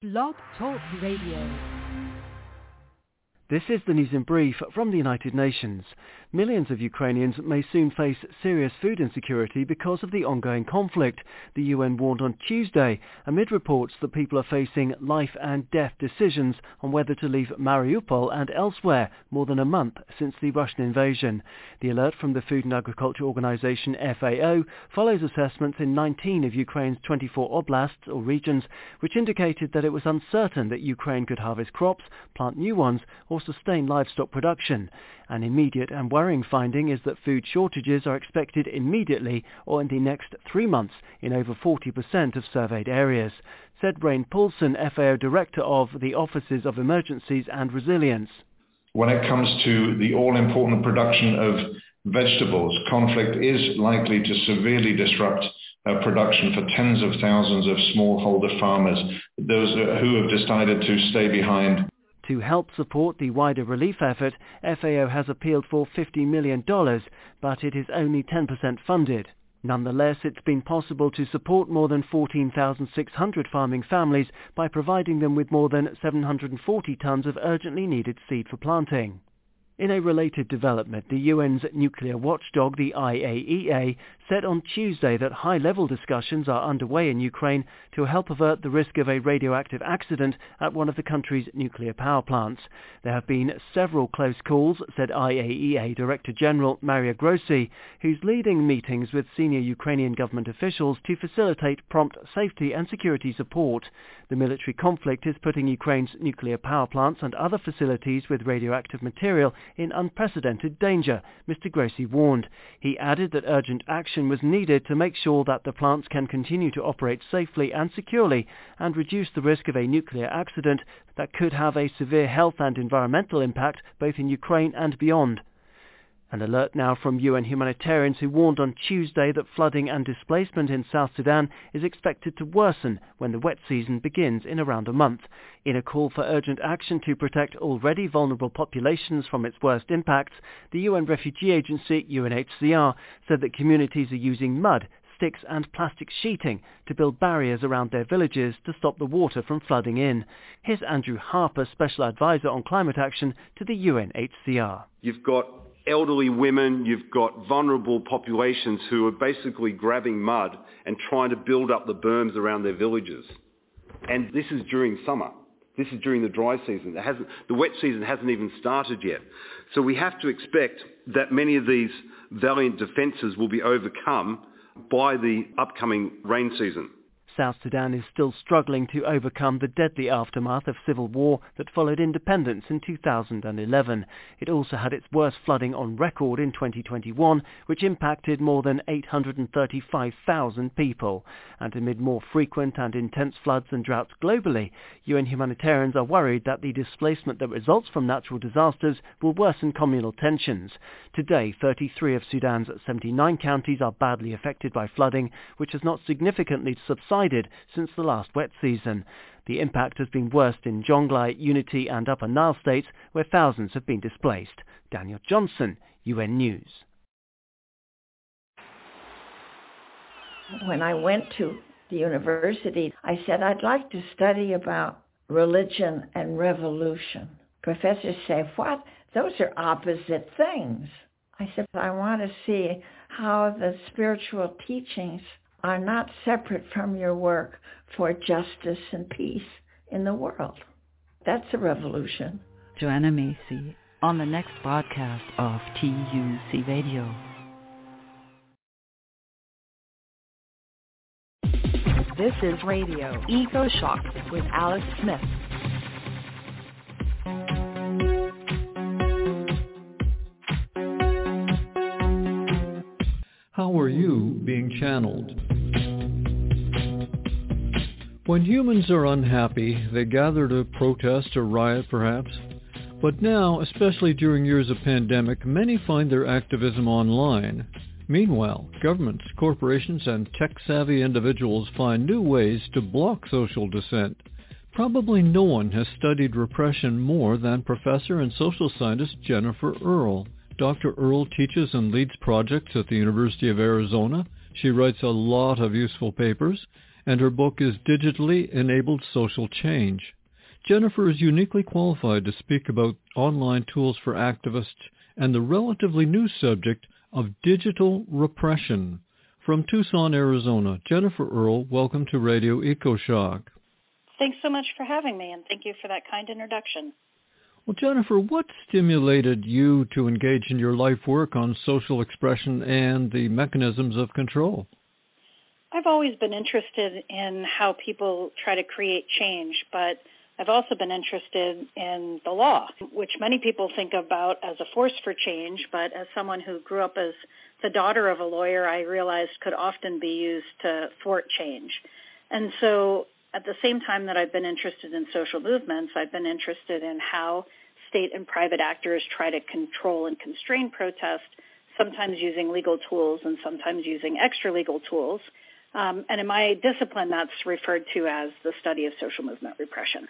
Blog Talk Radio. This is the news in brief from the United Nations. Millions of Ukrainians may soon face serious food insecurity because of the ongoing conflict, the UN warned on Tuesday, amid reports that people are facing life and death decisions on whether to leave Mariupol and elsewhere more than a month since the Russian invasion. The alert from the Food and Agriculture Organization FAO follows assessments in 19 of Ukraine's 24 oblasts or regions, which indicated that it was uncertain that Ukraine could harvest crops, plant new ones, or sustain livestock production. An immediate and worrying finding is that food shortages are expected immediately or in the next 3 months in over 40% of surveyed areas, said Rain Paulson, FAO Director of the Offices of Emergencies and Resilience. When it comes to the all-important production of vegetables, conflict is likely to severely disrupt production for tens of thousands of smallholder farmers, those who have decided to stay behind. To help support the wider relief effort, FAO has appealed for $50 million, but it is only 10% funded. Nonetheless, it's been possible to support more than 14,600 farming families by providing them with more than 740 tons of urgently needed seed for planting. In a related development, the UN's nuclear watchdog, the IAEA, said on Tuesday that high-level discussions are underway in Ukraine to help avert the risk of a radioactive accident at one of the country's nuclear power plants. There have been several close calls, said IAEA Director General Maria Grossi, who's leading meetings with senior Ukrainian government officials to facilitate prompt safety and security support. The military conflict is putting Ukraine's nuclear power plants and other facilities with radioactive material in unprecedented danger, Mr. Grossi warned. He added that urgent action was needed to make sure that the plants can continue to operate safely and securely and reduce the risk of a nuclear accident that could have a severe health and environmental impact both in Ukraine and beyond. An alert now from UN humanitarians who warned on Tuesday that flooding and displacement in South Sudan is expected to worsen when the wet season begins in around a month. In a call for urgent action to protect already vulnerable populations from its worst impacts, the UN Refugee Agency, UNHCR, said that communities are using mud, sticks and plastic sheeting to build barriers around their villages to stop the water from flooding in. Here's Andrew Harper, Special Advisor on Climate Action to the UNHCR. You've got elderly women, you've got vulnerable populations who are basically grabbing mud and trying to build up the berms around their villages. And this is during summer. This is during the dry season. The wet season hasn't even started yet. So we have to expect that many of these valiant defences will be overcome by the upcoming rain season. South Sudan is still struggling to overcome the deadly aftermath of civil war that followed independence in 2011. It also had its worst flooding on record in 2021, which impacted more than 835,000 people. And amid more frequent and intense floods and droughts globally, UN humanitarians are worried that the displacement that results from natural disasters will worsen communal tensions. Today, 33 of Sudan's 79 counties are badly affected by flooding, which has not significantly subsided since the last wet season. The impact has been worst in Jonglei, Unity and Upper Nile states, where thousands have been displaced. Daniel Johnson, UN News. When I went to the university, I said I'd like to study about religion and revolution. Professors say, what? Those are opposite things. I said, I want to see how the spiritual teachings are not separate from your work for justice and peace in the world. That's a revolution. Joanna Macy on the next broadcast of TUC Radio. This is Radio Eco Shock with Alex Smith. How are you being channeled? When humans are unhappy, they gather to protest or riot perhaps. But now, especially during years of pandemic, many find their activism online. Meanwhile, governments, corporations, and tech-savvy individuals find new ways to block social dissent. Probably no one has studied repression more than professor and social scientist Jennifer Earle. Dr. Earle teaches and leads projects at the University of Arizona. She writes a lot of useful papers, and her book is Digitally Enabled Social Change. Jennifer is uniquely qualified to speak about online tools for activists and the relatively new subject of digital repression. From Tucson, Arizona, Jennifer Earle, welcome to Radio EcoShock. Thanks so much for having me, and thank you for that kind introduction. Well, Jennifer, what stimulated you to engage in your life work on social expression and the mechanisms of control? I've always been interested in how people try to create change, but I've also been interested in the law, which many people think about as a force for change, but as someone who grew up as the daughter of a lawyer, I realized could often be used to thwart change. And so at the same time that I've been interested in social movements, I've been interested in how state and private actors try to control and constrain protest, sometimes using legal tools and sometimes using extra-legal tools. And in my discipline, that's referred to as the study of social movement repression.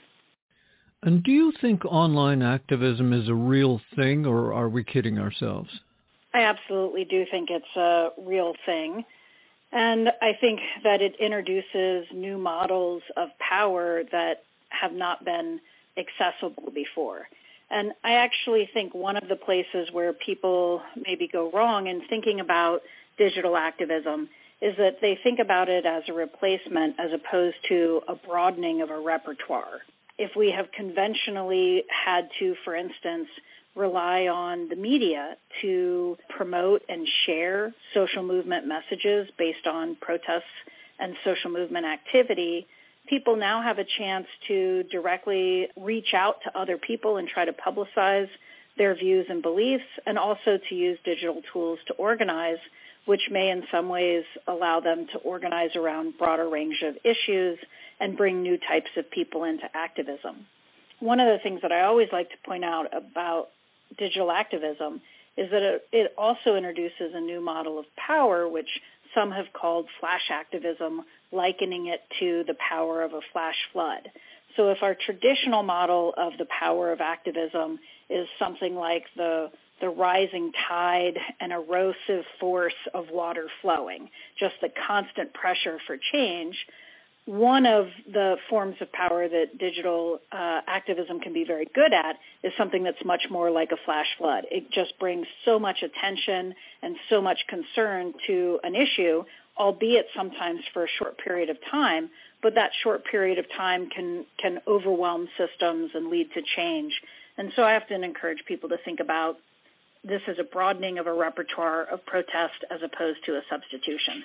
And do you think online activism is a real thing, or are we kidding ourselves? I absolutely do think it's a real thing. And I think that it introduces new models of power that have not been accessible before. And I actually think one of the places where people maybe go wrong in thinking about digital activism is that they think about it as a replacement as opposed to a broadening of a repertoire. If we have conventionally had to, for instance, rely on the media to promote and share social movement messages based on protests and social movement activity, people now have a chance to directly reach out to other people and try to publicize their views and beliefs, and also to use digital tools to organize, which may in some ways allow them to organize around a broader range of issues and bring new types of people into activism. One of the things that I always like to point out about digital activism is that it also introduces a new model of power, which some have called flash activism, likening it to the power of a flash flood. So if our traditional model of the power of activism is something like the rising tide and erosive force of water flowing, just the constant pressure for change, one of the forms of power that digital activism can be very good at is something that's much more like a flash flood. It just brings so much attention and so much concern to an issue, albeit sometimes for a short period of time, but that short period of time can overwhelm systems and lead to change. And so I often encourage people to think about this as a broadening of a repertoire of protest as opposed to a substitution.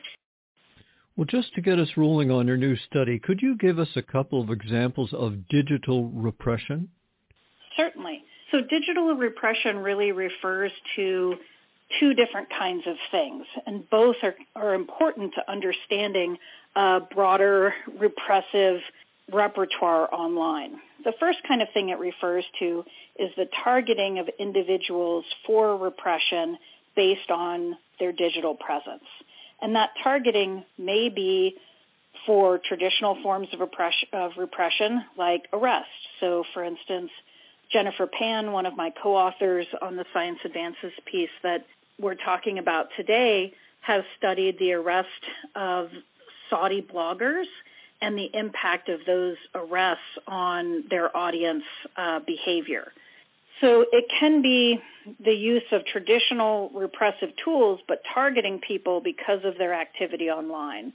Well, just to get us rolling on your new study, could you give us a couple of examples of digital repression? Certainly. So digital repression really refers to two different kinds of things, and both are important to understanding a broader repressive repertoire online. The first kind of thing it refers to is the targeting of individuals for repression based on their digital presence. And that targeting may be for traditional forms of repression, like arrest. So, for instance, Jennifer Pan, one of my co-authors on the Science Advances piece that we're talking about today, has studied the arrest of Saudi bloggers and the impact of those arrests on their audience behavior. So it can be the use of traditional repressive tools, but targeting people because of their activity online.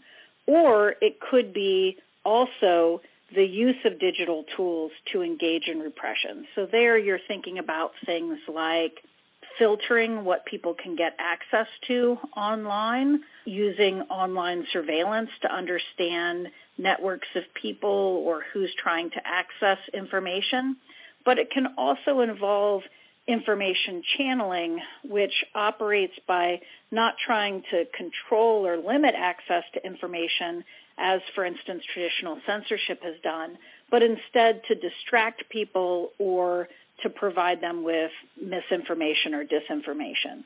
Or it could be also the use of digital tools to engage in repression. So there you're thinking about things like filtering what people can get access to online, using online surveillance to understand networks of people or who's trying to access information. But it can also involve information channeling, which operates by not trying to control or limit access to information, as, for instance, traditional censorship has done, but instead to distract people or to provide them with misinformation or disinformation.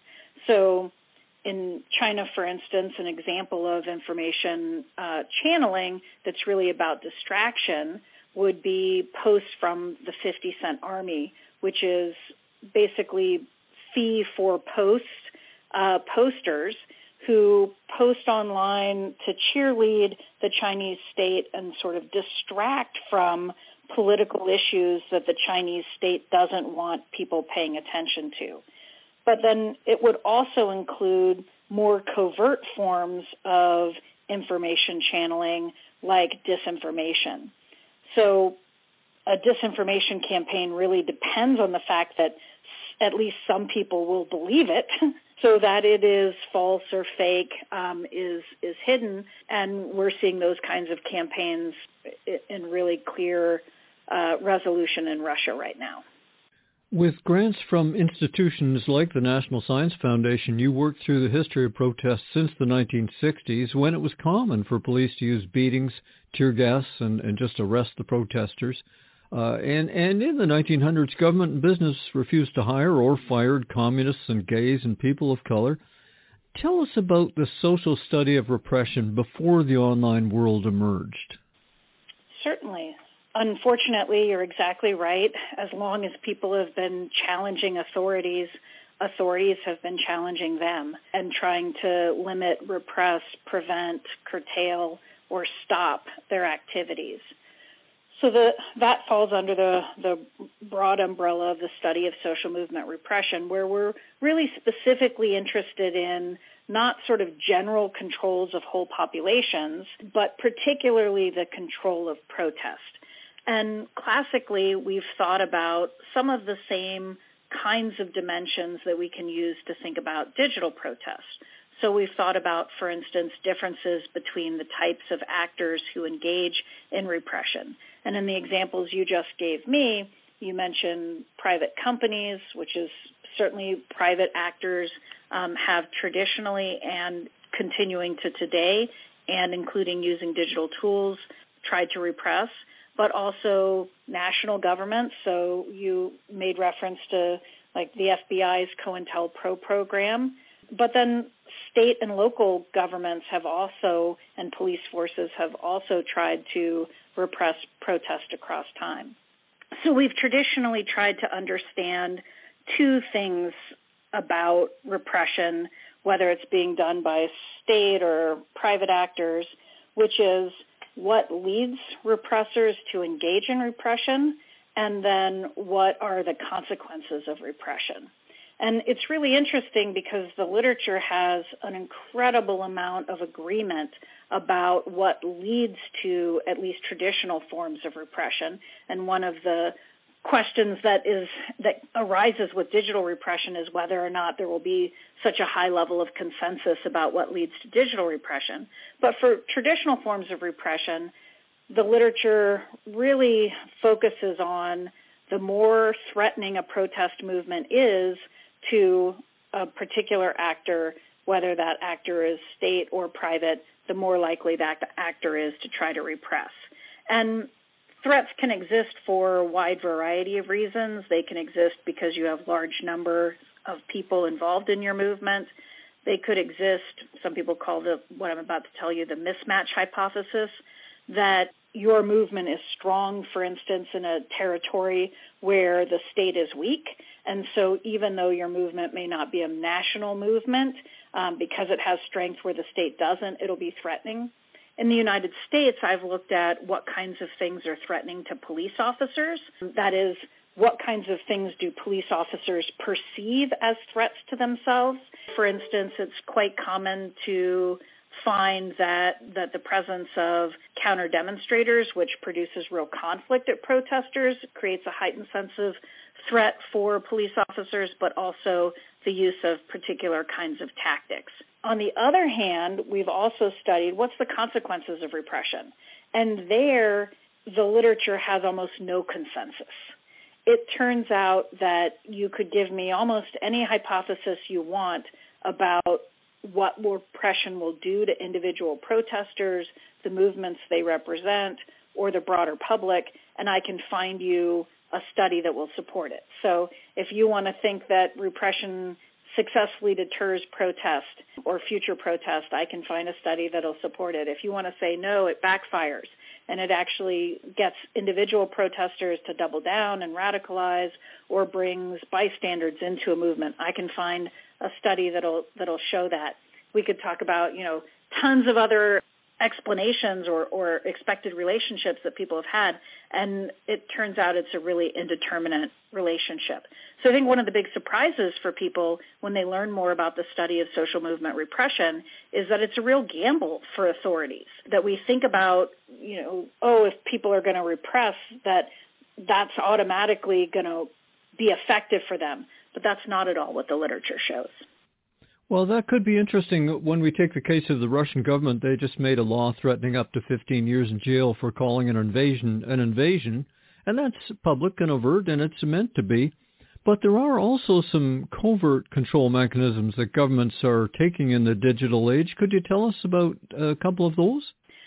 So in China, for instance, an example of information channeling that's really about distraction would be posts from the 50 Cent Army, which is basically fee for posters who post online to cheerlead the Chinese state and sort of distract from political issues that the Chinese state doesn't want people paying attention to. But then it would also include more covert forms of information channeling like disinformation. So a disinformation campaign really depends on the fact that at least some people will believe it, so that it is false or fake is hidden. And we're seeing those kinds of campaigns in really clear resolution in Russia right now. With grants from institutions like the National Science Foundation, you worked through the history of protests since the 1960s, when it was common for police to use beatings, tear gas, and just arrest the protesters. And in the 1900s, government and business refused to hire or fired communists and gays and people of color. Tell us about the social study of repression before the online world emerged. Certainly. Unfortunately, you're exactly right. As long as people have been challenging authorities have been challenging them and trying to limit, repress, prevent, curtail, or stop their activities. So that falls under the broad umbrella of the study of social movement repression, where we're really specifically interested in not sort of general controls of whole populations, but particularly the control of protest. And classically, we've thought about some of the same kinds of dimensions that we can use to think about digital protest. So we've thought about, for instance, differences between the types of actors who engage in repression. And in the examples you just gave me, you mentioned private companies, which is certainly private actors have traditionally and continuing to today, and including using digital tools, tried to repress, but also national governments. So you made reference to like the FBI's COINTELPRO program, but then state and local governments have also, and police forces have also tried to repress protest across time. So we've traditionally tried to understand two things about repression, whether it's being done by state or private actors, which is what leads repressors to engage in repression, and then what are the consequences of repression. And it's really interesting because the literature has an incredible amount of agreement about what leads to at least traditional forms of repression. And one of the questions that arises with digital repression is whether or not there will be such a high level of consensus about what leads to digital repression. But for traditional forms of repression, the literature really focuses on the more threatening a protest movement is to a particular actor, whether that actor is state or private, the more likely that actor is to try to repress. And threats can exist for a wide variety of reasons. They can exist because you have large numbers of people involved in your movement. They could exist, some people call what I'm about to tell you the mismatch hypothesis, that your movement is strong, for instance, in a territory where the state is weak. And so even though your movement may not be a national movement, because it has strength where the state doesn't, it'll be threatening. In the United States, I've looked at what kinds of things are threatening to police officers. That is, what kinds of things do police officers perceive as threats to themselves? For instance, it's quite common to find that the presence of counter-demonstrators, which produces real conflict at protesters, creates a heightened sense of threat for police officers, but also the use of particular kinds of tactics. On the other hand, we've also studied what's the consequences of repression. And there, the literature has almost no consensus. It turns out that you could give me almost any hypothesis you want about what repression will do to individual protesters, the movements they represent, or the broader public, and I can find you a study that will support it. So if you want to think that repression successfully deters protest or future protest, I can find a study that'll support it. If you want to say, no, it backfires, and it actually gets individual protesters to double down and radicalize or brings bystanders into a movement, I can find a study that'll show that. We could talk about, tons of other explanations or expected relationships that people have had, and it turns out it's a really indeterminate relationship. So I think one of the big surprises for people when they learn more about the study of social movement repression is that it's a real gamble for authorities, that we think about, if people are going to repress, that's automatically going to be effective for them. But that's not at all what the literature shows. Well, that could be interesting. When we take the case of the Russian government, they just made a law threatening up to 15 years in jail for calling an invasion, and that's public and overt, and it's meant to be. But there are also some covert control mechanisms that governments are taking in the digital age. Could you tell us about a couple of those?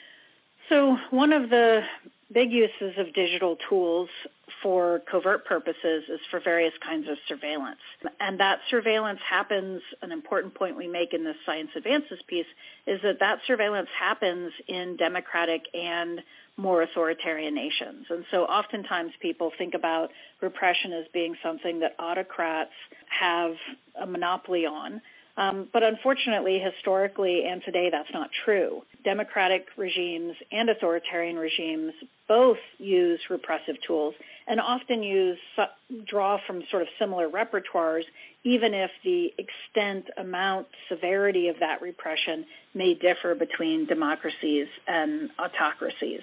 So one of the big uses of digital tools for covert purposes is for various kinds of surveillance. And that surveillance happens, an important point we make in this Science Advances piece, is that surveillance happens in democratic and more authoritarian nations. And so oftentimes people think about repression as being something that autocrats have a monopoly on. But unfortunately, historically and today, that's not true. Democratic regimes and authoritarian regimes both use repressive tools and often draw from sort of similar repertoires, even if the extent, amount, severity of that repression may differ between democracies and autocracies.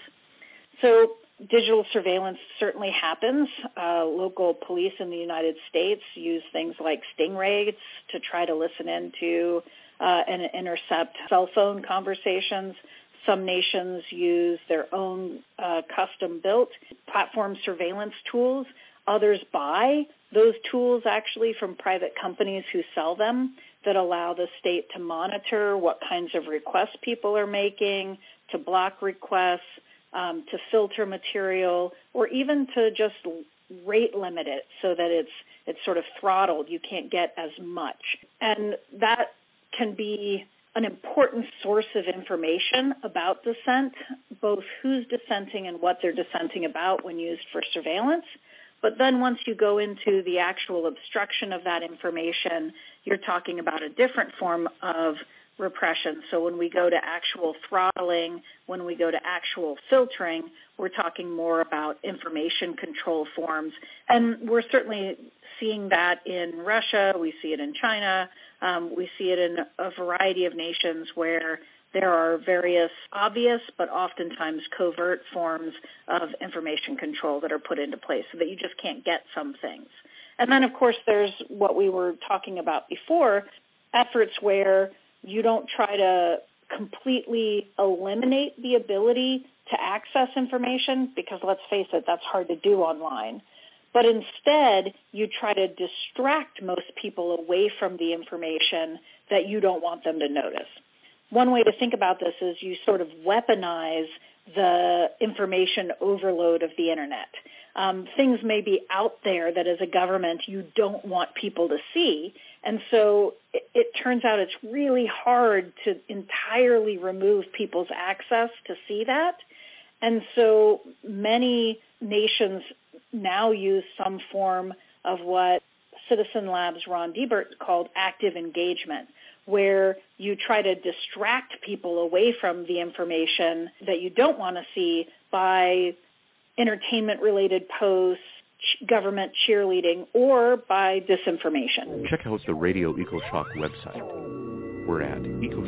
So digital surveillance certainly happens. Local police in the United States use things like stingrays to try to listen into and intercept cell phone conversations. Some nations use their own custom-built platform surveillance tools. Others buy those tools actually from private companies who sell them that allow the state to monitor what kinds of requests people are making, to block requests, to filter material, or even to just rate limit it so that it's sort of throttled. You can't get as much. And that can be an important source of information about dissent, both who's dissenting and what they're dissenting about when used for surveillance. But then once you go into the actual obstruction of that information, you're talking about a different form of repression. So when we go to actual throttling, when we go to actual filtering, we're talking more about information control forms. And we're certainly seeing that in Russia. We see it in China. We see it in a variety of nations where there are various obvious but oftentimes covert forms of information control that are put into place so that you just can't get some things. And then, of course, there's what we were talking about before, efforts where you don't try to completely eliminate the ability to access information, because let's face it, that's hard to do online. But instead, you try to distract most people away from the information that you don't want them to notice. One way to think about this is you sort of weaponize the information overload of the internet. Things may be out there that as a government you don't want people to see. And so it turns out it's really hard to entirely remove people's access to see that. And so many nations now use some form of what Citizen Labs' Ron Deibert called active engagement, where you try to distract people away from the information that you don't want to see by entertainment-related posts, government cheerleading, or by disinformation. Check out the Radio EcoShock website. We're at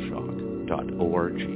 ecoshock.org.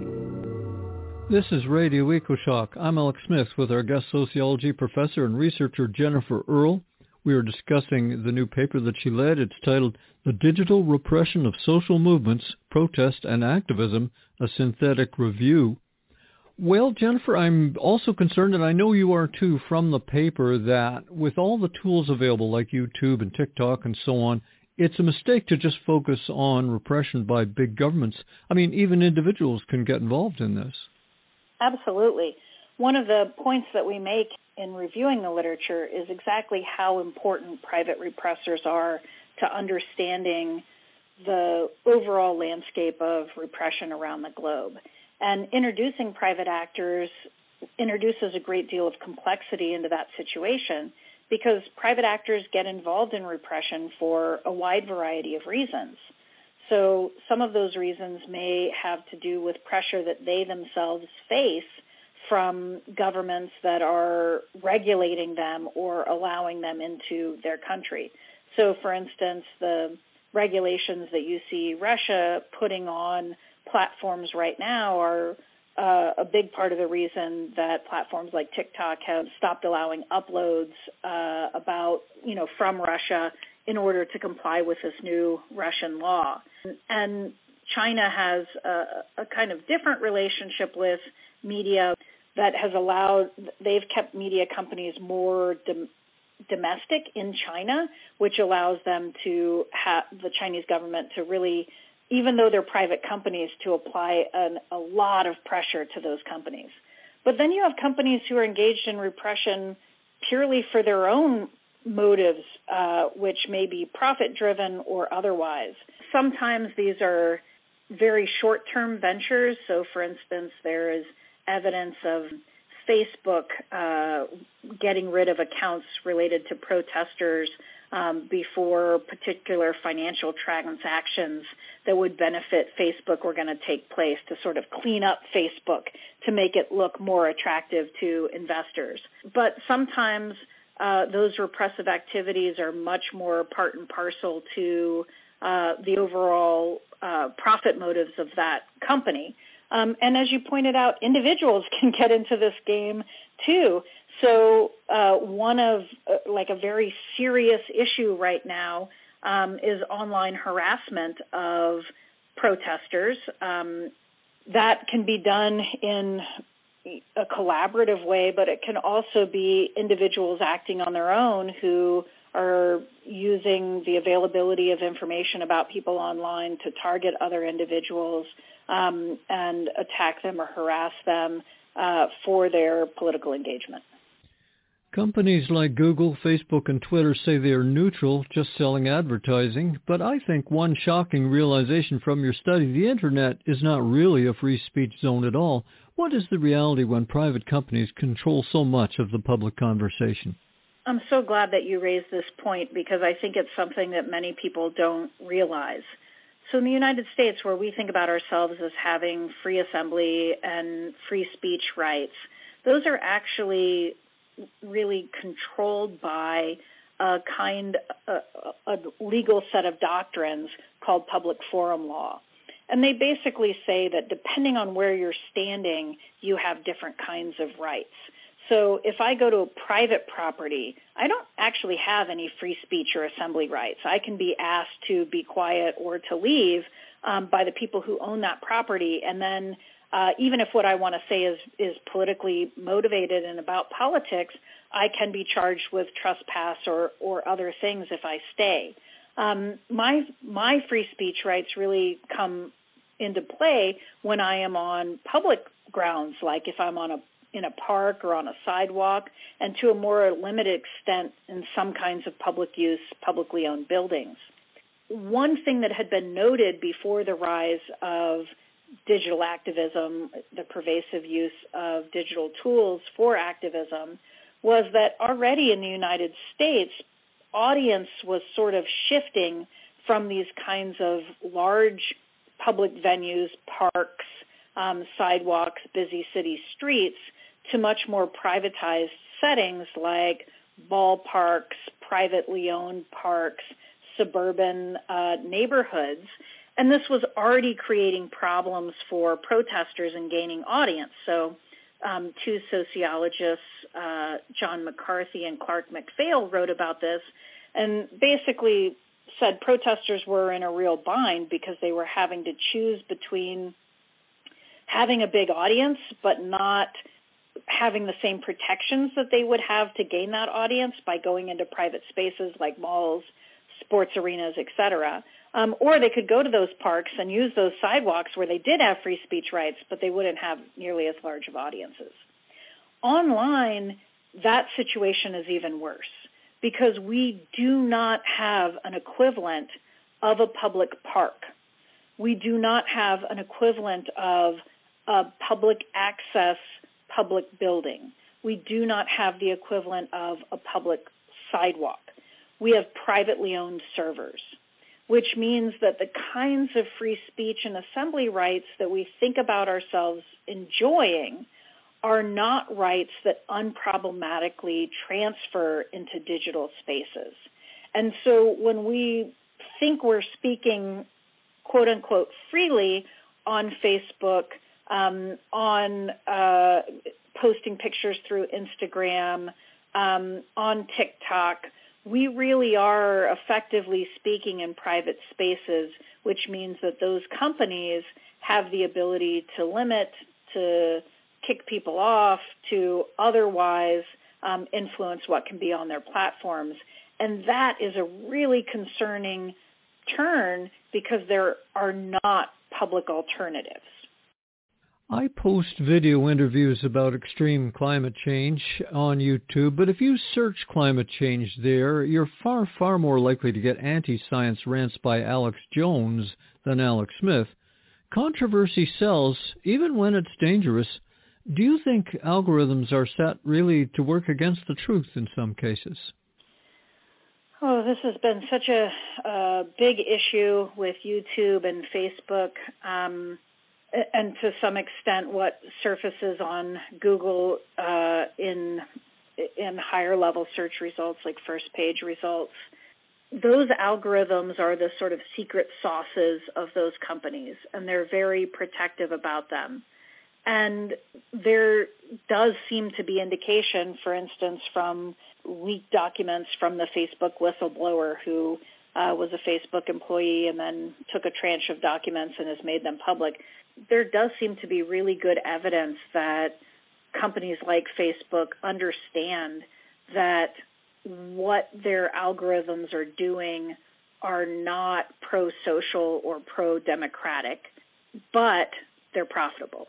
This is Radio EcoShock. I'm Alex Smith with our guest sociology professor and researcher Jennifer Earle. We are discussing the new paper that she led. It's titled The Digital Repression of Social Movements, Protest and Activism, a Synthetic Review. Well, Jennifer, I'm also concerned, and I know you are too, from the paper, that with all the tools available like YouTube and TikTok and so on, it's a mistake to just focus on repression by big governments. I mean, even individuals can get involved in this. Absolutely. One of the points that we make in reviewing the literature is exactly how important private repressors are to understanding the overall landscape of repression around the globe. And introducing private actors introduces a great deal of complexity into that situation because private actors get involved in repression for a wide variety of reasons. So some of those reasons may have to do with pressure that they themselves face from governments that are regulating them or allowing them into their country. So, for instance, the regulations that you see Russia putting on platforms right now are a big part of the reason that platforms like TikTok have stopped allowing uploads from Russia in order to comply with this new Russian law. And China has a kind of different relationship with media that has they've kept media companies more domestic in China, which allows them to have the Chinese government to really, even though they're private companies, to apply a lot of pressure to those companies. But then you have companies who are engaged in repression purely for their own motives, which may be profit-driven or otherwise. Sometimes these are very short-term ventures. So, for instance, there is evidence of Facebook getting rid of accounts related to protesters before particular financial transactions that would benefit Facebook were going to take place to sort of clean up Facebook to make it look more attractive to investors. But sometimes those repressive activities are much more part and parcel to the overall profit motives of that company. And as you pointed out, individuals can get into this game too. So one of a very serious issue right now is online harassment of protesters. That can be done in a collaborative way, but it can also be individuals acting on their own who are using the availability of information about people online to target other individuals and attack them or harass them for their political engagement. Companies like Google, Facebook, and Twitter say they are neutral, just selling advertising. But I think one shocking realization from your study, the Internet is not really a free speech zone at all. What is the reality when private companies control so much of the public conversation? I'm so glad that you raised this point because I think it's something that many people don't realize. So in the United States, where we think about ourselves as having free assembly and free speech rights, those are actually really controlled by a legal set of doctrines called public forum law. And they basically say that depending on where you're standing, you have different kinds of rights. So if I go to a private property, I don't actually have any free speech or assembly rights. I can be asked to be quiet or to leave by the people who own that property. And then even if what I want to say is politically motivated and about politics, I can be charged with trespass or other things if I stay. My free speech rights really come into play when I am on public grounds, like if I'm in a park or on a sidewalk, and to a more limited extent in some kinds of public use, publicly owned buildings. One thing that had been noted before the rise of digital activism, the pervasive use of digital tools for activism, was that already in the United States, audience was sort of shifting from these kinds of large public venues, parks, sidewalks, busy city streets, to much more privatized settings like ballparks, privately owned parks, suburban neighborhoods. And this was already creating problems for protesters in gaining audience. So two sociologists, John McCarthy and Clark McPhail, wrote about this and basically said protesters were in a real bind because they were having to choose between having a big audience but not having the same protections that they would have to gain that audience by going into private spaces like malls, sports arenas, etc. Or they could go to those parks and use those sidewalks where they did have free speech rights, but they wouldn't have nearly as large of audiences. Online, that situation is even worse because we do not have an equivalent of a public park. We do not have an equivalent of a public access public building. We do not have the equivalent of a public sidewalk. We have privately owned servers. which means that the kinds of free speech and assembly rights that we think about ourselves enjoying are not rights that unproblematically transfer into digital spaces. And so when we think we're speaking, quote unquote, freely on Facebook, on posting pictures through Instagram, on TikTok, we really are effectively speaking in private spaces, which means that those companies have the ability to limit, to kick people off, to otherwise influence what can be on their platforms. And that is a really concerning turn because there are not public alternatives. I post video interviews about extreme climate change on YouTube, but if you search climate change there, you're far, far more likely to get anti-science rants by Alex Jones than Alex Smith. Controversy sells, even when it's dangerous. Do you think algorithms are set really to work against the truth in some cases? Oh, this has been such a big issue with YouTube and Facebook. And to some extent what surfaces on Google in higher level search results like first page results. Those algorithms are the sort of secret sauces of those companies, and they're very protective about them. And there does seem to be indication, for instance, from leaked documents from the Facebook whistleblower who was a Facebook employee and then took a tranche of documents and has made them public. There does seem to be really good evidence that companies like Facebook understand that what their algorithms are doing are not pro-social or pro-democratic, but they're profitable.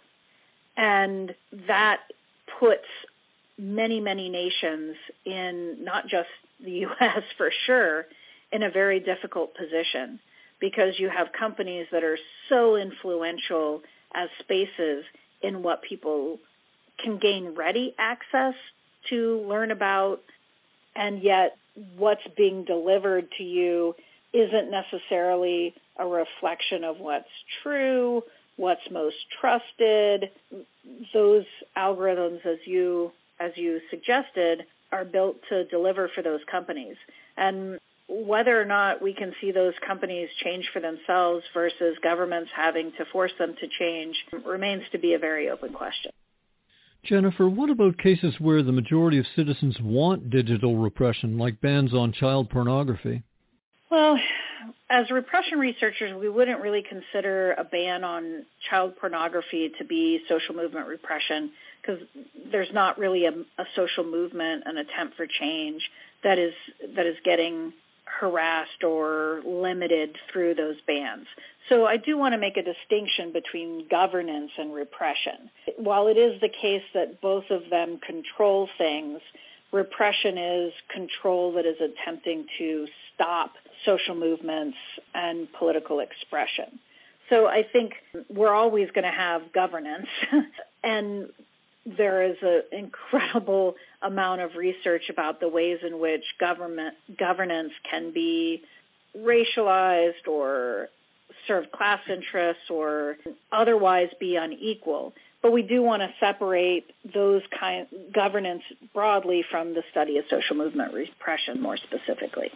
And that puts many, many nations in, not just the U.S. for sure, in a very difficult position, because you have companies that are so influential as spaces in what people can gain ready access to learn about, and yet what's being delivered to you isn't necessarily a reflection of what's true, what's most trusted. Those algorithms, as you suggested, are built to deliver for those companies. And whether or not we can see those companies change for themselves versus governments having to force them to change remains to be a very open question. Jennifer, what about cases where the majority of citizens want digital repression, like bans on child pornography? Well, as repression researchers, we wouldn't really consider a ban on child pornography to be social movement repression, because there's not really a social movement, an attempt for change that is getting harassed or limited through those bans. So I do want to make a distinction between governance and repression. While it is the case that both of them control things, repression is control that is attempting to stop social movements and political expression. So I think we're always going to have governance, and there is an incredible amount of research about the ways in which governance can be racialized or serve class interests or otherwise be unequal. But we do want to separate those governance broadly from the study of social movement repression more specifically.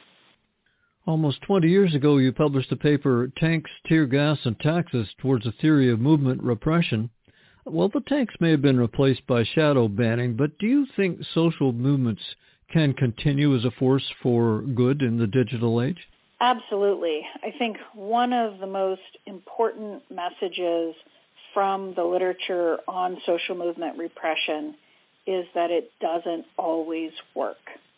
Almost 20 years ago, you published a paper, Tanks, Tear Gas, and Taxes Towards a Theory of Movement Repression. Well, the tanks may have been replaced by shadow banning, but do you think social movements can continue as a force for good in the digital age? Absolutely. I think one of the most important messages from the literature on social movement repression is that it doesn't always work.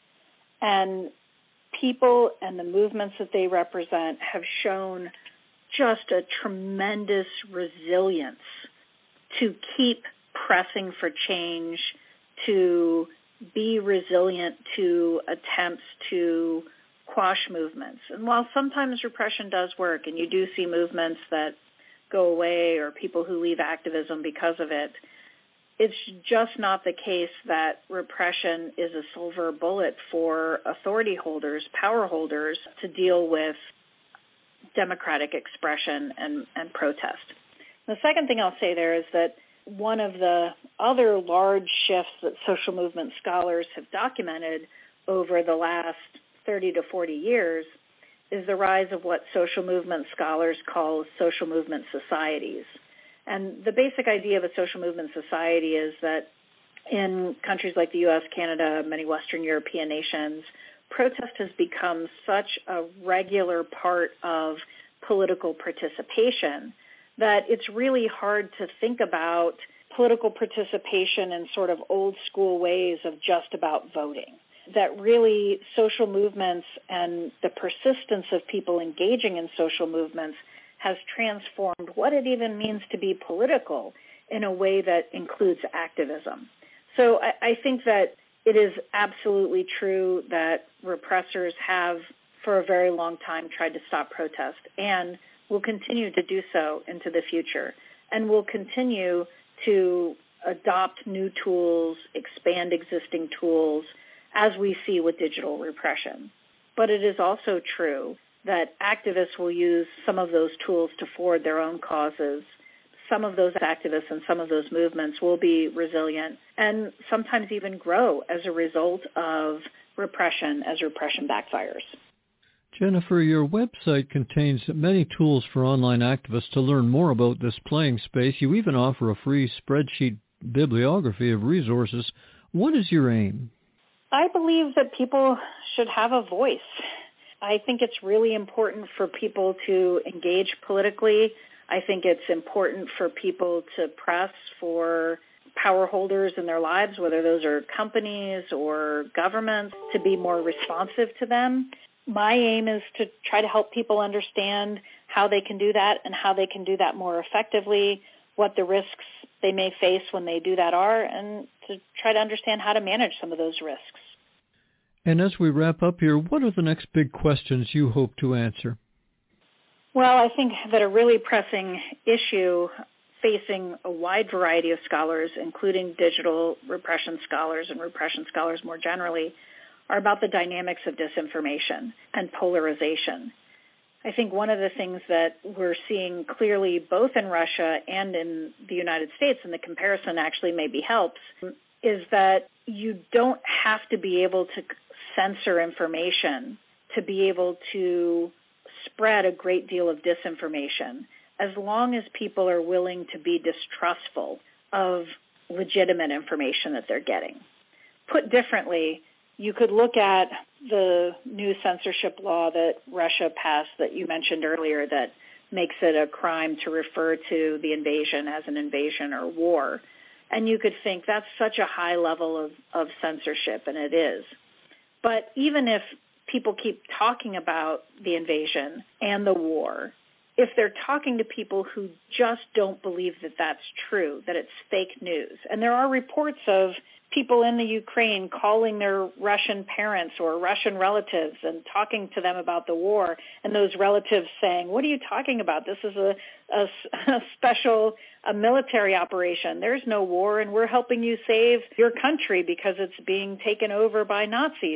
And people and the movements that they represent have shown just a tremendous resilience to keep pressing for change, to be resilient to attempts to quash movements. And while sometimes repression does work, and you do see movements that go away or people who leave activism because of it, it's just not the case that repression is a silver bullet for authority holders, power holders, to deal with democratic expression and protest. The second thing I'll say there is that one of the other large shifts that social movement scholars have documented over the last 30 to 40 years is the rise of what social movement scholars call social movement societies. And the basic idea of a social movement society is that in countries like the U.S., Canada, many Western European nations, protest has become such a regular part of political participation that it's really hard to think about political participation in sort of old school ways of just about voting. That really social movements and the persistence of people engaging in social movements has transformed what it even means to be political in a way that includes activism. So I think that it is absolutely true that repressors have for a very long time tried to stop protest and will continue to do so into the future, and will continue to adopt new tools, expand existing tools, as we see with digital repression. But it is also true that activists will use some of those tools to forward their own causes. Some of those activists and some of those movements will be resilient and sometimes even grow as a result of repression as repression backfires. Jennifer, your website contains many tools for online activists to learn more about this playing space. You even offer a free spreadsheet bibliography of resources. What is your aim? I believe that people should have a voice. I think it's really important for people to engage politically. I think it's important for people to press for power holders in their lives, whether those are companies or governments, to be more responsive to them. My aim is to try to help people understand how they can do that and how they can do that more effectively, what the risks they may face when they do that are, and to try to understand how to manage some of those risks. And as we wrap up here, what are the next big questions you hope to answer? Well, I think that a really pressing issue facing a wide variety of scholars, including digital repression scholars and repression scholars more generally, are about the dynamics of disinformation and polarization. I think one of the things that we're seeing clearly both in Russia and in the United States, and the comparison actually maybe helps, is that you don't have to be able to censor information to be able to spread a great deal of disinformation, as long as people are willing to be distrustful of legitimate information that they're getting. Put differently, you could look at the new censorship law that Russia passed that you mentioned earlier that makes it a crime to refer to the invasion as an invasion or war. And you could think that's such a high level of censorship, and it is. But even if people keep talking about the invasion and the war, if they're talking to people who just don't believe that that's true, that it's fake news, and there are reports of people in the Ukraine calling their Russian parents or Russian relatives and talking to them about the war, and those relatives saying, what are you talking about? This is a special military operation. There's no war, and we're helping you save your country because it's being taken over by Nazis.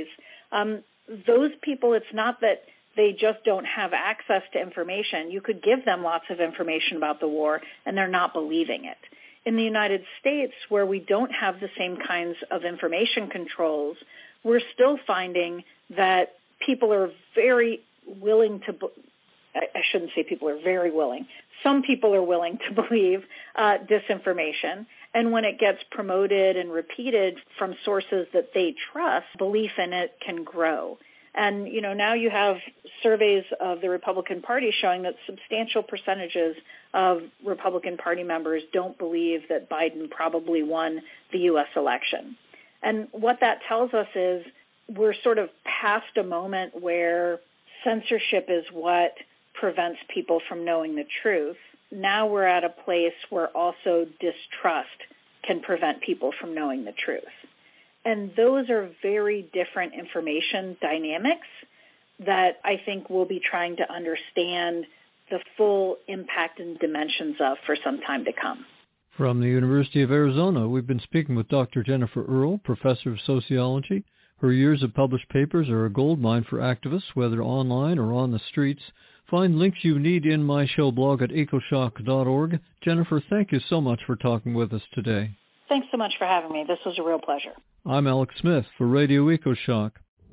Those people, it's not that they just don't have access to information. You could give them lots of information about the war, and they're not believing it. In the United States, where we don't have the same kinds of information controls, we're still finding that people are very willing to, I shouldn't say people are very willing, some people are willing to believe disinformation. And when it gets promoted and repeated from sources that they trust, belief in it can grow. And, you know, now you have surveys of the Republican Party showing that substantial percentages of Republican Party members don't believe that Biden probably won the U.S. election. And what that tells us is we're sort of past a moment where censorship is what prevents people from knowing the truth. Now we're at a place where also distrust can prevent people from knowing the truth. And those are very different information dynamics that I think we'll be trying to understand the full impact and dimensions of for some time to come. From the University of Arizona, we've been speaking with Dr. Jennifer Earle, professor of sociology. Her years of published papers are a goldmine for activists, whether online or on the streets. Find links you need in my show blog at ecoshock.org. Jennifer, thank you so much for talking with us today. Thanks so much for having me. This was a real pleasure. I'm Alex Smith for Radio EcoShock.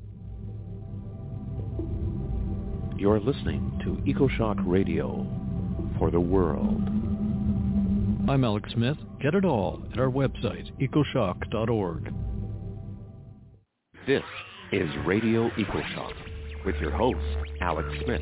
You're listening to EcoShock Radio for the world. I'm Alex Smith. Get it all at our website, ecoshock.org. This is Radio EcoShock with your host, Alex Smith.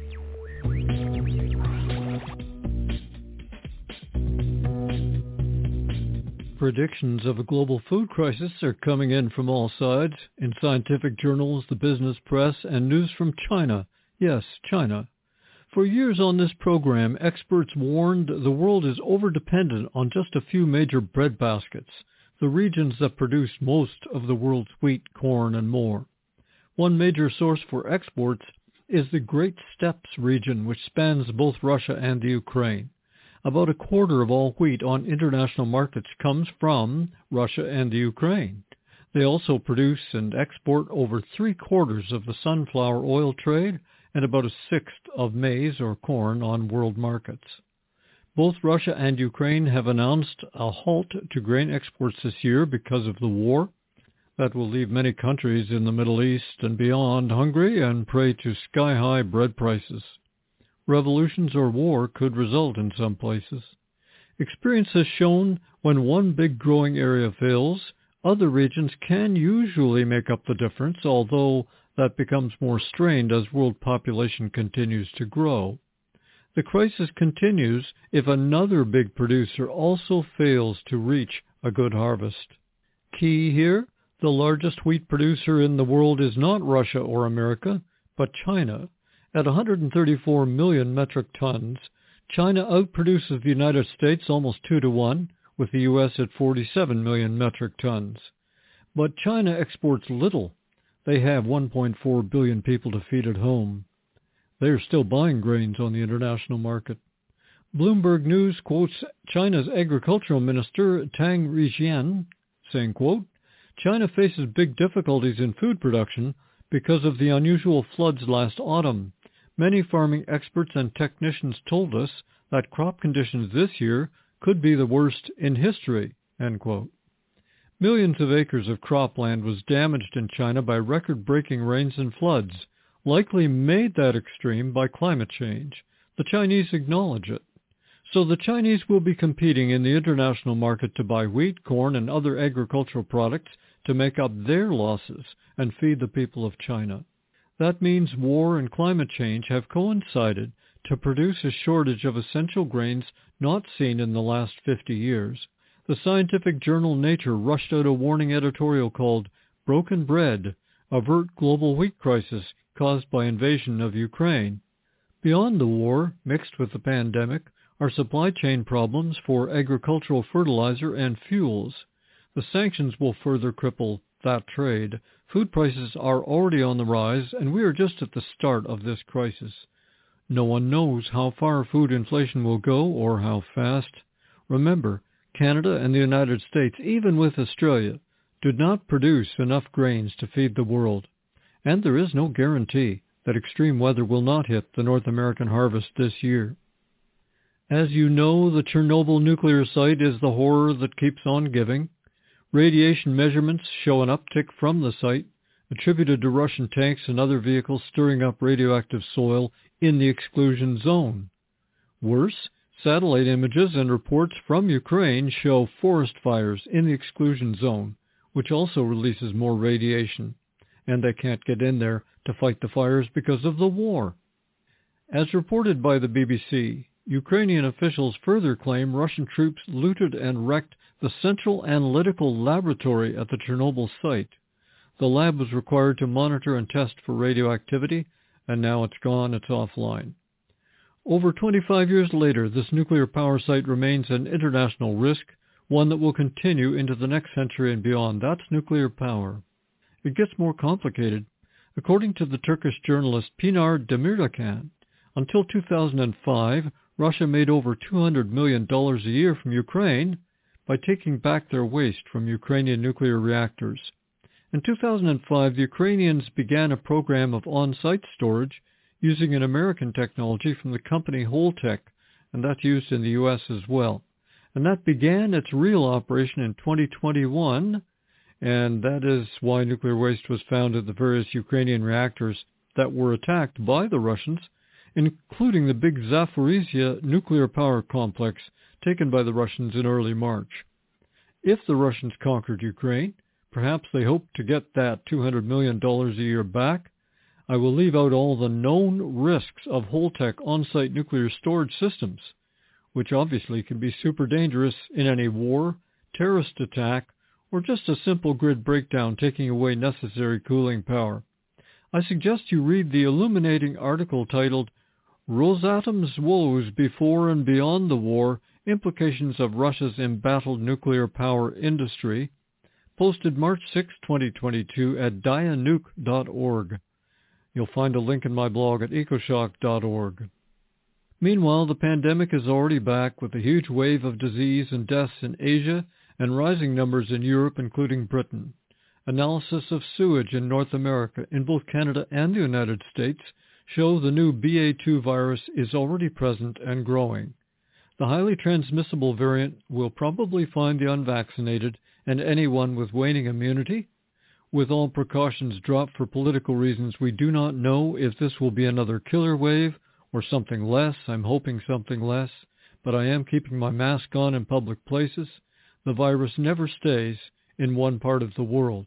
Predictions of a global food crisis are coming in from all sides, in scientific journals, the business press, and news from China. Yes, China. For years on this program, experts warned the world is overdependent on just a few major bread baskets, the regions that produce most of the world's wheat, corn, and more. One major source for exports is the Great Steppes region, which spans both Russia and the Ukraine. About a quarter of all wheat on international markets comes from Russia and the Ukraine. They also produce and export over 3/4 of the sunflower oil trade and about a sixth of maize or corn on world markets. Both Russia and Ukraine have announced a halt to grain exports this year because of the war. That will leave many countries in the Middle East and beyond hungry and prey to sky-high bread prices. Revolutions or war could result in some places. Experience has shown when one big growing area fails, other regions can usually make up the difference, although that becomes more strained as world population continues to grow. The crisis continues if another big producer also fails to reach a good harvest. Key here, the largest wheat producer in the world is not Russia or America, but China. At 134 million metric tons, China outproduces the United States almost 2-1, with the U.S. at 47 million metric tons. But China exports little. They have 1.4 billion people to feed at home. They are still buying grains on the international market. Bloomberg News quotes China's agricultural minister Tang Rijian, saying, quote, China faces big difficulties in food production because of the unusual floods last autumn. Many farming experts and technicians told us that crop conditions this year could be the worst in history, end quote. Millions of acres of cropland was damaged in China by record-breaking rains and floods, likely made that extreme by climate change. The Chinese acknowledge it. So the Chinese will be competing in the international market to buy wheat, corn, and other agricultural products to make up their losses and feed the people of China. That means war and climate change have coincided to produce a shortage of essential grains not seen in the last 50 years. The scientific journal Nature rushed out a warning editorial called Broken Bread, Avert Global Wheat Crisis Caused by Invasion of Ukraine. Beyond the war, mixed with the pandemic, are supply chain problems for agricultural fertilizer and fuels. The sanctions will further cripple that trade. Food prices are already on the rise, and we are just at the start of this crisis. No one knows how far food inflation will go or how fast. Remember, Canada and the United States, even with Australia, do not produce enough grains to feed the world. And there is no guarantee that extreme weather will not hit the North American harvest this year. As you know, the Chernobyl nuclear site is the horror that keeps on giving. Radiation measurements show an uptick from the site, attributed to Russian tanks and other vehicles stirring up radioactive soil in the exclusion zone. Worse, satellite images and reports from Ukraine show forest fires in the exclusion zone, which also releases more radiation, and they can't get in there to fight the fires because of the war. As reported by the BBC, Ukrainian officials further claim Russian troops looted and wrecked the Central Analytical Laboratory at the Chernobyl site. The lab was required to monitor and test for radioactivity, and now it's gone, it's offline. Over 25 years later, this nuclear power site remains an international risk, one that will continue into the next century and beyond. That's nuclear power. It gets more complicated. According to the Turkish journalist Pinar Demirtakan, until 2005, Russia made over $200 million a year from Ukraine by taking back their waste from Ukrainian nuclear reactors. In 2005, the Ukrainians began a program of on-site storage using an American technology from the company Holtec, and that's used in the U.S. as well. And that began its real operation in 2021, and that is why nuclear waste was found at the various Ukrainian reactors that were attacked by the Russians, including the big Zaporizhzhia nuclear power complex taken by the Russians in early March. If the Russians conquered Ukraine, perhaps they hope to get that $200 million a year back. I will leave out all the known risks of Holtec on-site nuclear storage systems, which obviously can be super dangerous in any war, terrorist attack, or just a simple grid breakdown taking away necessary cooling power. I suggest you read the illuminating article titled Rosatom's Woes Before and Beyond the War, Implications of Russia's Embattled Nuclear Power Industry, posted March 6, 2022 at dianuke.org. You'll find a link in my blog at ecoshock.org. Meanwhile, the pandemic is already back with a huge wave of disease and deaths in Asia and rising numbers in Europe, including Britain. Analysis of sewage in North America, in both Canada and the United States, show the new BA2 virus is already present and growing. The highly transmissible variant will probably find the unvaccinated and anyone with waning immunity. With all precautions dropped for political reasons, we do not know if this will be another killer wave or something less. I'm hoping something less, but I am keeping my mask on in public places. The virus never stays in one part of the world.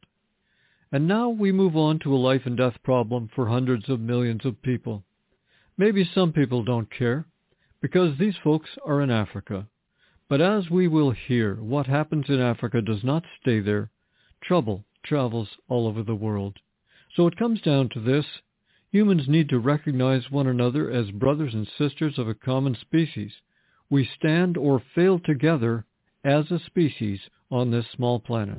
And now we move on to a life and death problem for hundreds of millions of people. Maybe some people don't care, because these folks are in Africa. But as we will hear, what happens in Africa does not stay there. Trouble travels all over the world. So it comes down to this. Humans need to recognize one another as brothers and sisters of a common species. We stand or fail together as a species on this small planet.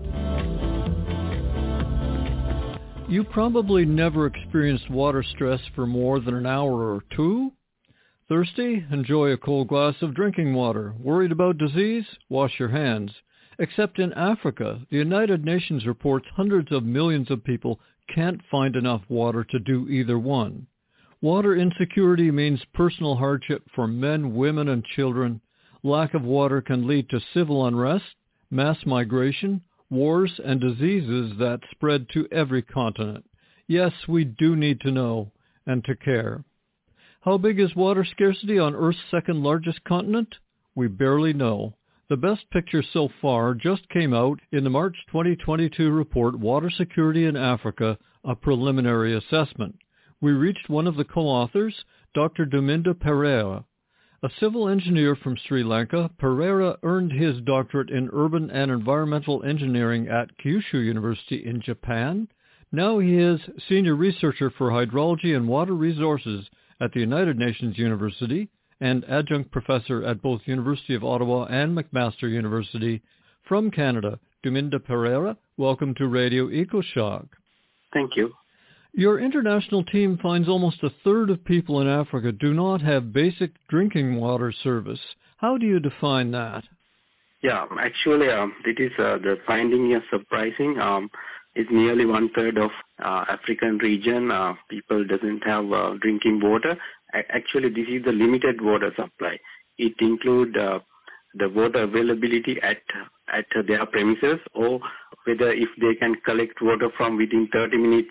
You probably never experienced water stress for more than an hour or two. Thirsty? Enjoy a cold glass of drinking water. Worried about disease? Wash your hands. Except in Africa, the United Nations reports hundreds of millions of people can't find enough water to do either one. Water insecurity means personal hardship for men, women, and children. Lack of water can lead to civil unrest, mass migration, wars, and diseases that spread to every continent. Yes, we do need to know and to care. How big is water scarcity on Earth's second largest continent? We barely know. The best picture so far just came out in the March 2022 report, Water Security in Africa, a Preliminary Assessment. We reached one of the co-authors, Dr. Duminda Pereira. A civil engineer from Sri Lanka, Pereira earned his doctorate in urban and environmental engineering at Kyushu University in Japan. Now he is senior researcher for hydrology and water resources at the United Nations University and adjunct professor at both University of Ottawa and McMaster University. From Canada, Duminda Pereira, welcome to Radio EcoShock. Thank you. Your international team finds almost a third of people in Africa do not have basic drinking water service. How do you define that? Yeah, actually, the finding is surprising. It's nearly one-third of African region. People doesn't have drinking water. Actually, this is the limited water supply. It includes the water availability at their premises, or whether if they can collect water from within 30 minutes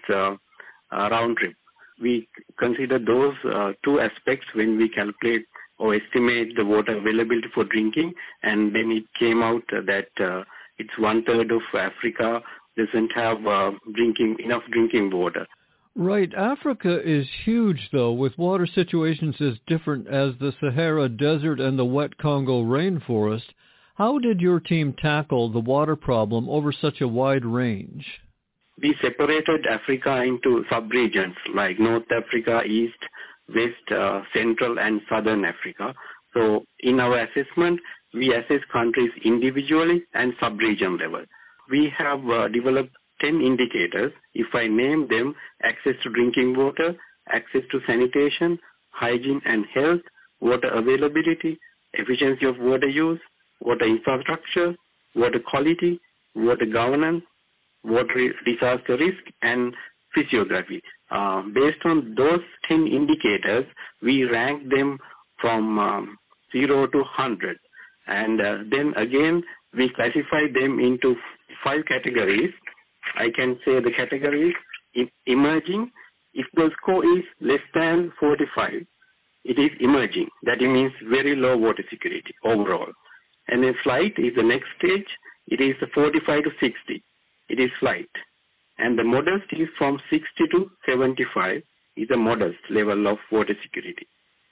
round trip. We consider those two aspects when we calculate or estimate the water availability for drinking, and then it came out that it's one-third of Africa doesn't have enough drinking water. Right. Africa is huge, though, with water situations as different as the Sahara Desert and the wet Congo rainforest. How did your team tackle the water problem over such a wide range? We separated Africa into sub-regions like North Africa, East, West, Central, and Southern Africa. So in our assessment, we assess countries individually and sub-region level. We have developed 10 indicators. If I name them: access to drinking water, access to sanitation, hygiene and health, water availability, efficiency of water use, water infrastructure, water quality, water governance, water disaster risk, and physiography. Based on those 10 indicators, we rank them from 0 to 100. And then again, we classify them into 5 categories. I can say the categories: emerging. If the score is less than 45, it is emerging. That means very low water security overall. And then slight is the next stage. It is 45 to 60. It is slight. And the modest is from 60 to 75 is a modest level of water security.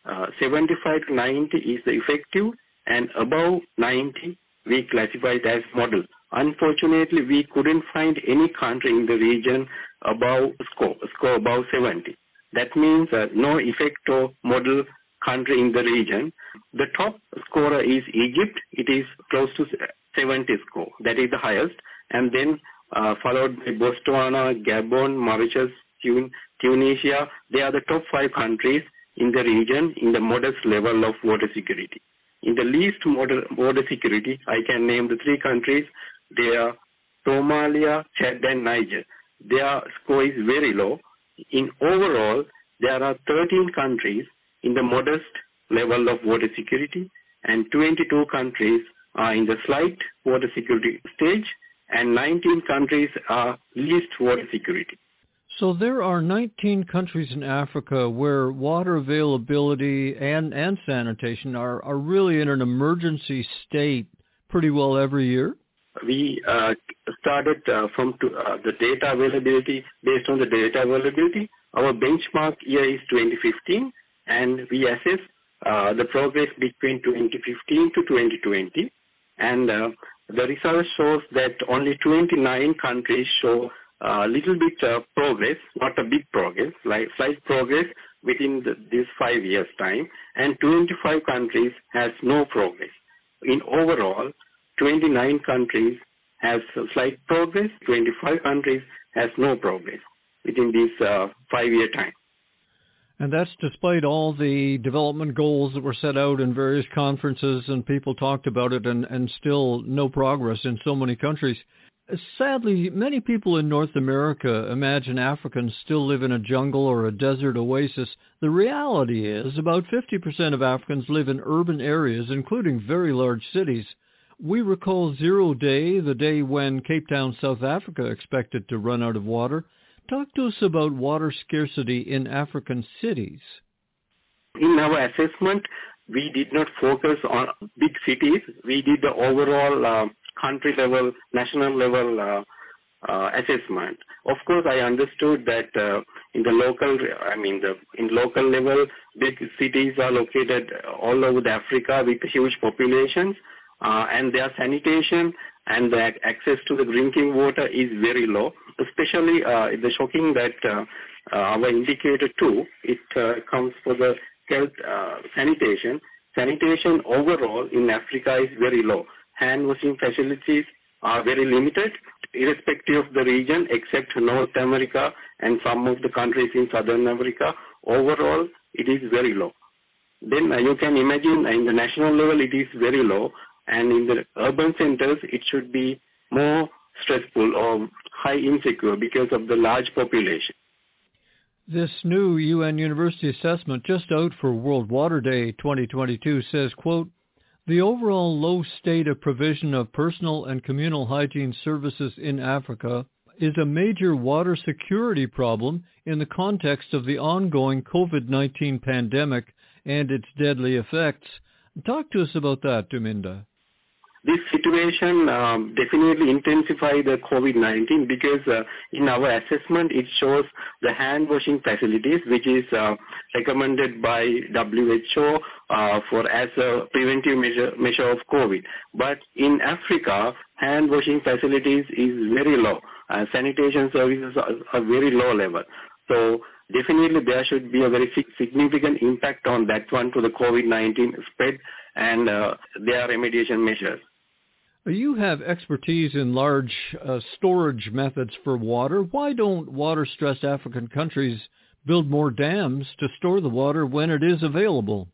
75 to 90 is the effective, and above 90 we classify it as model. Unfortunately, we couldn't find any country in the region above score above 70. That means no effect or model country in the region. The top scorer is Egypt. It is close to 70 score. That is the highest. And then followed by Botswana, Gabon, Mauritius, Tunisia. They are the top 5 countries in the region in the modest level of water security. In the least water security, I can name the 3 countries. They are Somalia, Chad, and Niger. Their score is very low. In overall, there are 13 countries in the modest level of water security, and 22 countries are in the slight water security stage, and 19 countries are least water security. So there are 19 countries in Africa where water availability and sanitation are really in an emergency state pretty well every year? We started from the data availability. Based on the data availability, our benchmark year is 2015, and we assess the progress between 2015 to 2020. And the result shows that only 29 countries show a little bit progress, not a big progress, like slight progress within this 5 years' time, and 25 countries has no progress. In overall, 29 countries has slight progress, 25 countries has no progress within this 5-year time. And that's despite all the development goals that were set out in various conferences, and people talked about it, and still no progress in so many countries. Sadly, many people in North America imagine Africans still live in a jungle or a desert oasis. The reality is about 50% of Africans live in urban areas, including very large cities. We recall Zero Day, the day when Cape Town, South Africa expected to run out of water. Talk to us about water scarcity in African cities. In our assessment, we did not focus on big cities. We did the overall country level, national level assessment. Of course, I understood that in local level, big cities are located all over Africa with huge populations, and their sanitation and the access to the drinking water is very low. Especially, it's shocking that our indicator 2, it comes for the health sanitation. Sanitation overall in Africa is very low. Hand washing facilities are very limited, irrespective of the region, except North America and some of the countries in Southern America. Overall, it is very low. Then you can imagine in the national level, it is very low. And in the urban centers, it should be more stressful or high insecure because of the large population. This new UN University assessment just out for World Water Day 2022 says, quote, the overall low state of provision of personal and communal hygiene services in Africa is a major water security problem in the context of the ongoing COVID-19 pandemic and its deadly effects. Talk to us about that, Duminda. This situation definitely intensified the COVID-19 because in our assessment it shows the hand washing facilities, which is recommended by WHO for as a preventive measure of COVID. But in Africa, hand washing facilities is very low. Sanitation services are very low level. So definitely there should be a very significant impact on that one to the COVID-19 spread and their remediation measures. You have expertise in large storage methods for water. Why don't water-stressed African countries build more dams to store the water when it is available?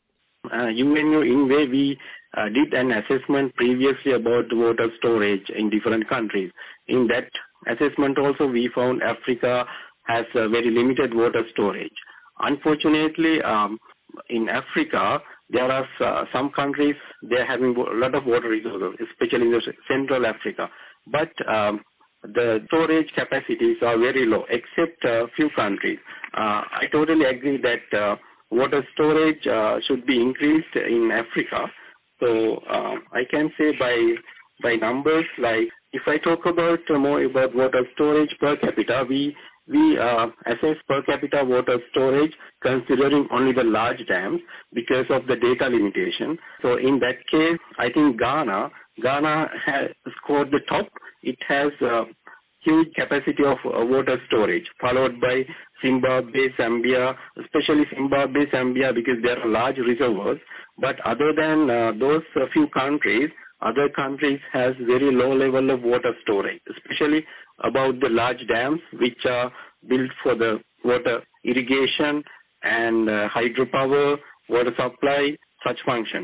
UNO-INWE, we did an assessment previously about the water storage in different countries. In that assessment also we found Africa has a very limited water storage. Unfortunately, in Africa, there are some countries, they're having a lot of water resources, especially in Central Africa. But the storage capacities are very low, except a few countries. I totally agree that water storage should be increased in Africa. So I can say by numbers, like if I talk about more about water storage per capita, we assess per capita water storage considering only the large dams because of the data limitation. So in that case, I think Ghana has scored the top. It has a huge capacity of water storage, followed by Zimbabwe, Zambia, especially Zimbabwe, Zambia, because there are large reservoirs. But other than those few countries, other countries has very low level of water storage, especially about the large dams which are built for the water irrigation and hydropower, water supply, such functions.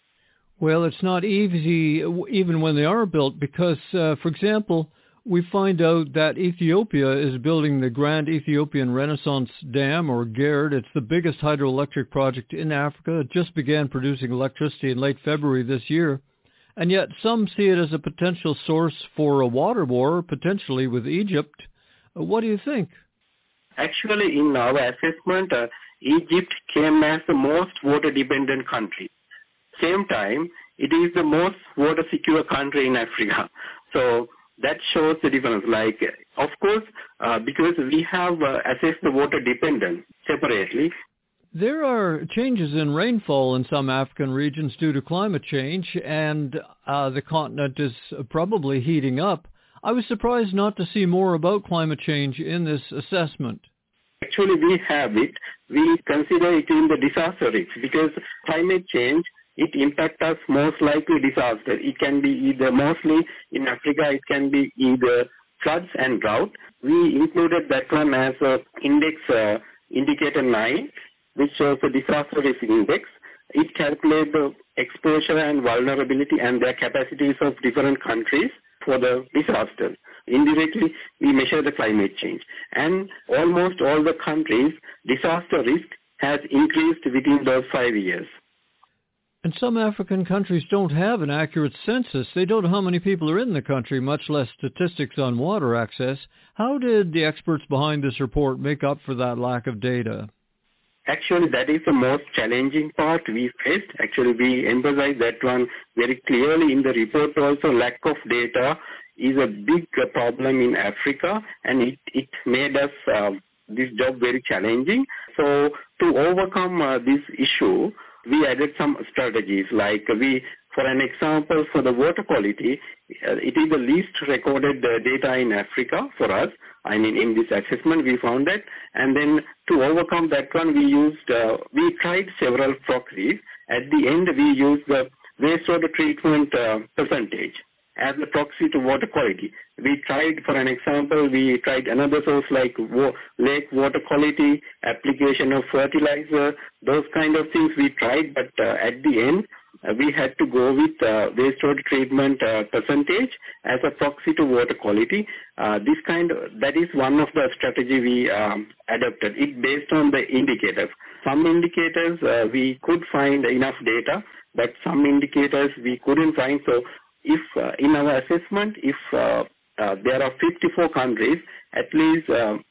Well, it's not easy even when they are built because, for example, we find out that Ethiopia is building the Grand Ethiopian Renaissance Dam, or GERD. It's the biggest hydroelectric project in Africa. It just began producing electricity in late February this year. And yet some see it as a potential source for a water war, potentially with Egypt. What do you think? Actually, in our assessment, Egypt came as the most water-dependent country. Same time, it is the most water-secure country in Africa. So that shows the difference. Like, of course, because we have assessed the water dependence separately. There are changes in rainfall in some African regions due to climate change, and the continent is probably heating up. I was surprised not to see more about climate change in this assessment. Actually, we have it. We consider it in the disaster risk because climate change, it impacts us most likely disaster. It can be either, mostly in Africa, it can be either floods and drought. We included that one as a index, indicator 9, which shows the disaster risk index. It calculates the exposure and vulnerability and their capacities of different countries for the disasters. Indirectly, we measure the climate change. And almost all the countries, disaster risk has increased within those 5 years. And some African countries don't have an accurate census. They don't know how many people are in the country, much less statistics on water access. How did the experts behind this report make up for that lack of data? Actually, that is the most challenging part we faced. Actually, we emphasize that one very clearly in the report also. Lack of data is a big problem in Africa, and it made us this job very challenging. So to overcome this issue, we added some strategies, like for an example, for the water quality, it is the least recorded data in Africa for us. I mean, in this assessment, we found that. And then to overcome that one, we tried several proxies. At the end, we used the wastewater treatment percentage as a proxy to water quality. We tried, for an example, we tried another source like lake water quality, application of fertilizer, those kind of things we tried, but at the end, we had to go with wastewater treatment percentage as a proxy to water quality. That is one of the strategy we adopted. It based on the indicators. Some indicators we could find enough data, but some indicators we couldn't find. So if in our assessment, if there are 54 countries, at least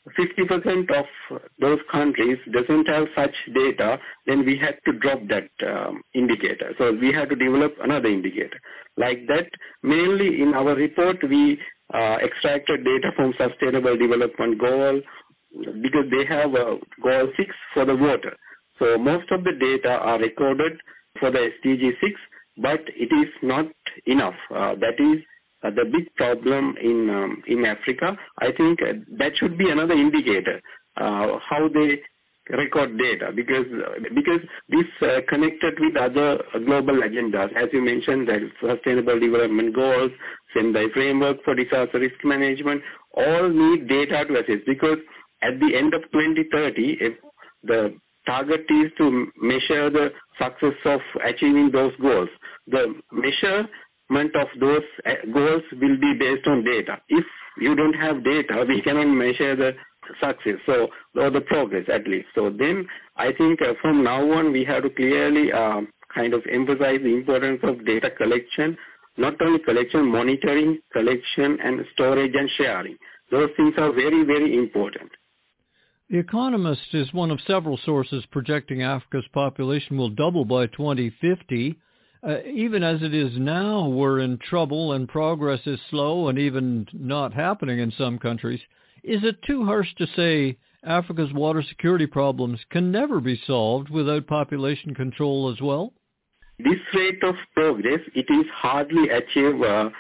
50% of those countries doesn't have such data, then we had to drop that indicator. So we had to develop another indicator. Like that, mainly in our report, we extracted data from Sustainable Development Goal because they have Goal 6 for the water. So most of the data are recorded for the SDG 6, but it is not enough. That is the big problem in Africa. I think that should be another indicator, how they record data, because this connected with other global agendas. As you mentioned, the Sustainable Development Goals, Sendai Framework for Disaster Risk Management, all need data to assess, because at the end of 2030, if the target is to measure the success of achieving those goals, the measurement of those goals will be based on data. If you don't have data, we cannot measure the success, or the progress at least. So then I think from now on we have to clearly kind of emphasize the importance of data collection, not only collection, monitoring, collection and storage and sharing. Those things are very, very important. The Economist is one of several sources projecting Africa's population will double by 2050. Even as it is now, we're in trouble and progress is slow and even not happening in some countries. Is it too harsh to say Africa's water security problems can never be solved without population control as well? This rate of progress, it is hardly achieve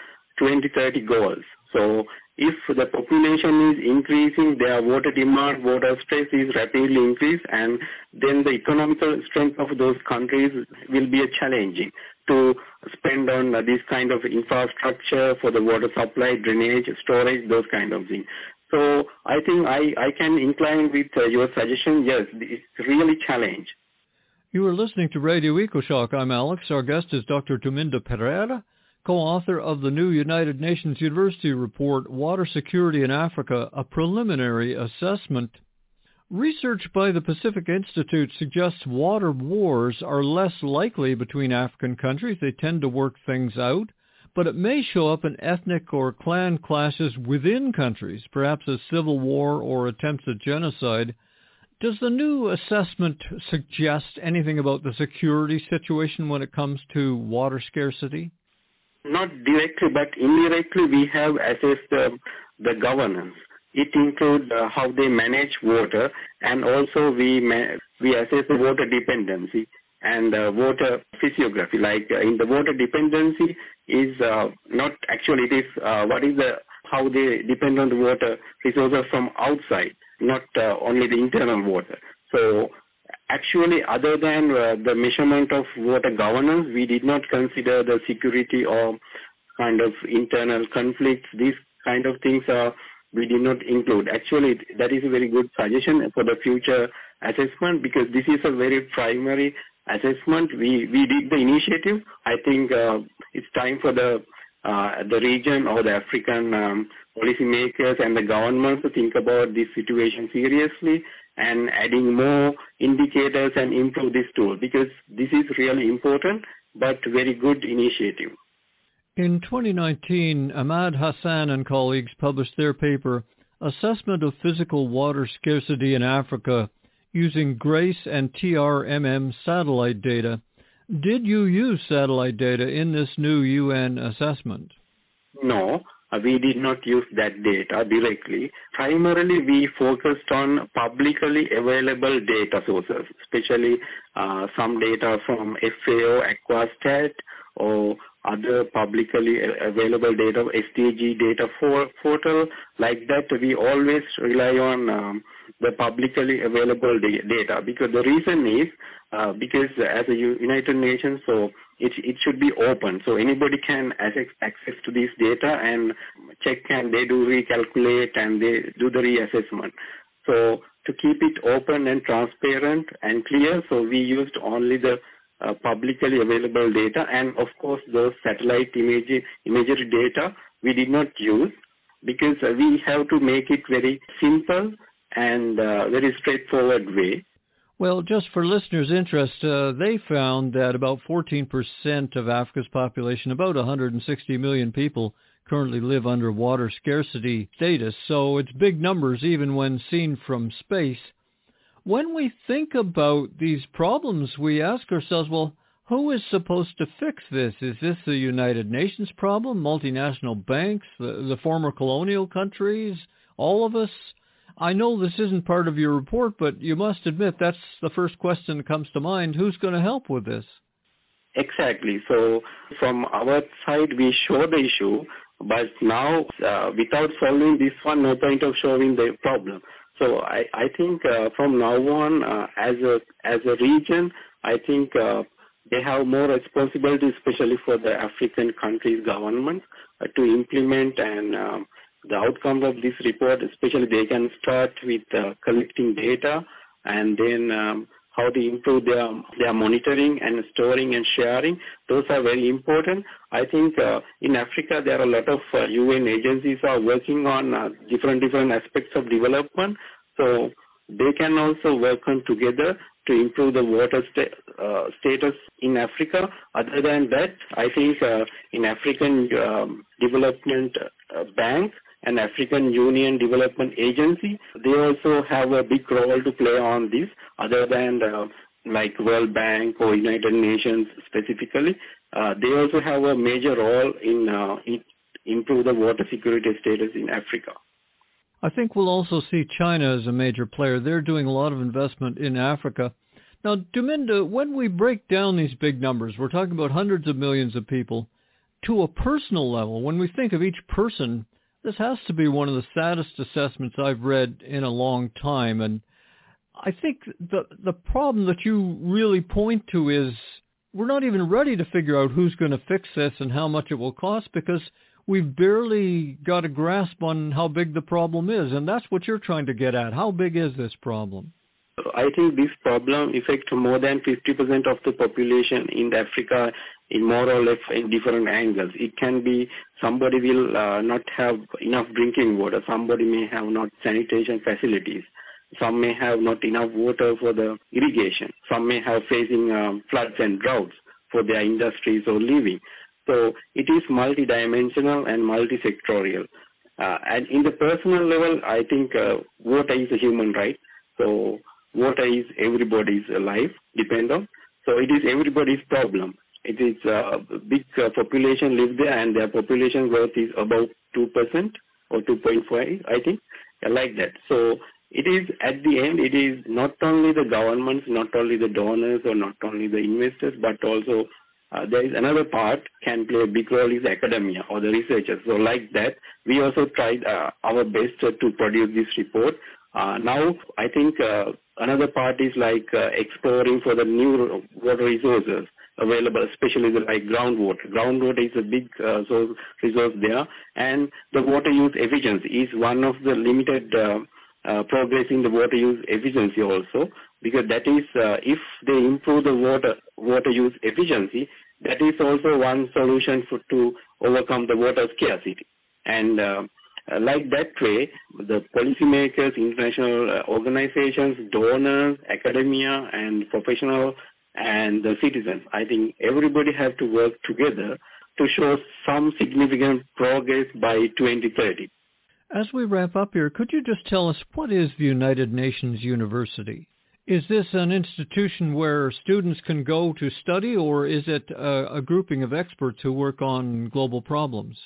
2030 goals. So if the population is increasing, their water demand, water stress is rapidly increased, and then the economical strength of those countries will be challenging to spend on this kind of infrastructure for the water supply, drainage, storage, those kind of things. So I think I can incline with your suggestion. Yes, it's really a challenge. You are listening to Radio EcoShock. I'm Alex. Our guest is Dr. Tuminda Pereira, co-author of the new United Nations University report, Water Security in Africa, a Preliminary Assessment. Research by the Pacific Institute suggests water wars are less likely between African countries. They tend to work things out, but it may show up in ethnic or clan clashes within countries, perhaps a civil war or attempts at genocide. Does the new assessment suggest anything about the security situation when it comes to water scarcity? Not directly, but indirectly we have assessed the governance. It includes how they manage water, and also we assess the water dependency and water physiography. Like in the water dependency is not actually, it is how they depend on the water resources from outside, not only the internal water. So actually, other than the measurement of water governance, we did not consider the security or kind of internal conflicts. These kind of things we did not include. Actually, that is a very good suggestion for the future assessment, because this is a very primary assessment. We did the initiative. I think it's time for the region or the African policymakers and the governments to think about this situation seriously and adding more indicators and improve this tool, because this is really important but very good initiative. In 2019, Ahmad Hassan and colleagues published their paper, Assessment of Physical Water Scarcity in Africa, using GRACE and TRMM satellite data. Did you use satellite data in this new UN assessment? No, we did not use that data directly. Primarily, we focused on publicly available data sources, especially some data from FAO, Aquastat, or other publicly available data, SDG data portal. Like that, we always rely on the publicly available data, because the reason is because as a United Nations, so it should be open, so anybody can access to this data and check, and they do recalculate and they do the reassessment. So to keep it open and transparent and clear, so we used only the publicly available data, and of course those satellite imagery data we did not use, because we have to make it very simple and very straightforward way. Well, just for listeners' interest, they found that about 14% of Africa's population, about 160 million people, currently live under water scarcity status. So it's big numbers even when seen from space. When we think about these problems, we ask ourselves, well, who is supposed to fix this? Is this the United Nations problem, multinational banks, the former colonial countries, all of us? I know this isn't part of your report, but you must admit that's the first question that comes to mind. Who's going to help with this? Exactly. So from our side, we show the issue, but now without solving this one, no point of showing the problem. So I think from now on, as a region, I think they have more responsibility, especially for the African countries' government, to implement, and the outcome of this report, especially they can start with collecting data, and then how to improve their monitoring and storing and sharing. Those are very important. I think in Africa there are a lot of UN agencies are working on different aspects of development. So they can also work on together to improve the water status in Africa. Other than that, I think in African Development Bank and African Union Development Agency, they also have a big role to play on this, other than like World Bank or United Nations specifically. They also have a major role in improve the water security status in Africa. I think we'll also see China as a major player. They're doing a lot of investment in Africa. Now, Dhuminda, when we break down these big numbers, we're talking about hundreds of millions of people, to a personal level, when we think of each person, this has to be one of the saddest assessments I've read in a long time. And I think the problem that you really point to is we're not even ready to figure out who's going to fix this and how much it will cost, because we've barely got a grasp on how big the problem is. And that's what you're trying to get at. How big is this problem? I think this problem affects more than 50% of the population in Africa in more or less in different angles. It can be somebody will not have enough drinking water. Somebody may have not sanitation facilities. Some may have not enough water for the irrigation. Some may have facing floods and droughts for their industries or living. So it is multidimensional and multisectorial. And in the personal level, I think water is a human right. So water is everybody's life depend on. So it is everybody's problem. It is a big population live there, and their population growth is about 2% or 2.5, I think, like that. So it is, at the end, it is not only the governments, not only the donors or not only the investors, but also there is another part can play a big role is academia or the researchers. So like that, we also tried our best to produce this report. Now, I think another part is like exploring for the new water resources available, especially like groundwater. Groundwater is a big resource there, and the water use efficiency is one of the limited progress in the water use efficiency also, because that is if they improve the water use efficiency, that is also one solution to overcome the water scarcity. And like that way, the policymakers, international organizations, donors, academia, and professional and the citizens, I think everybody have to work together to show some significant progress by 2030. As we wrap up here, could you just tell us, what is the United Nations University? Is this an institution where students can go to study, or is it a grouping of experts who work on global problems?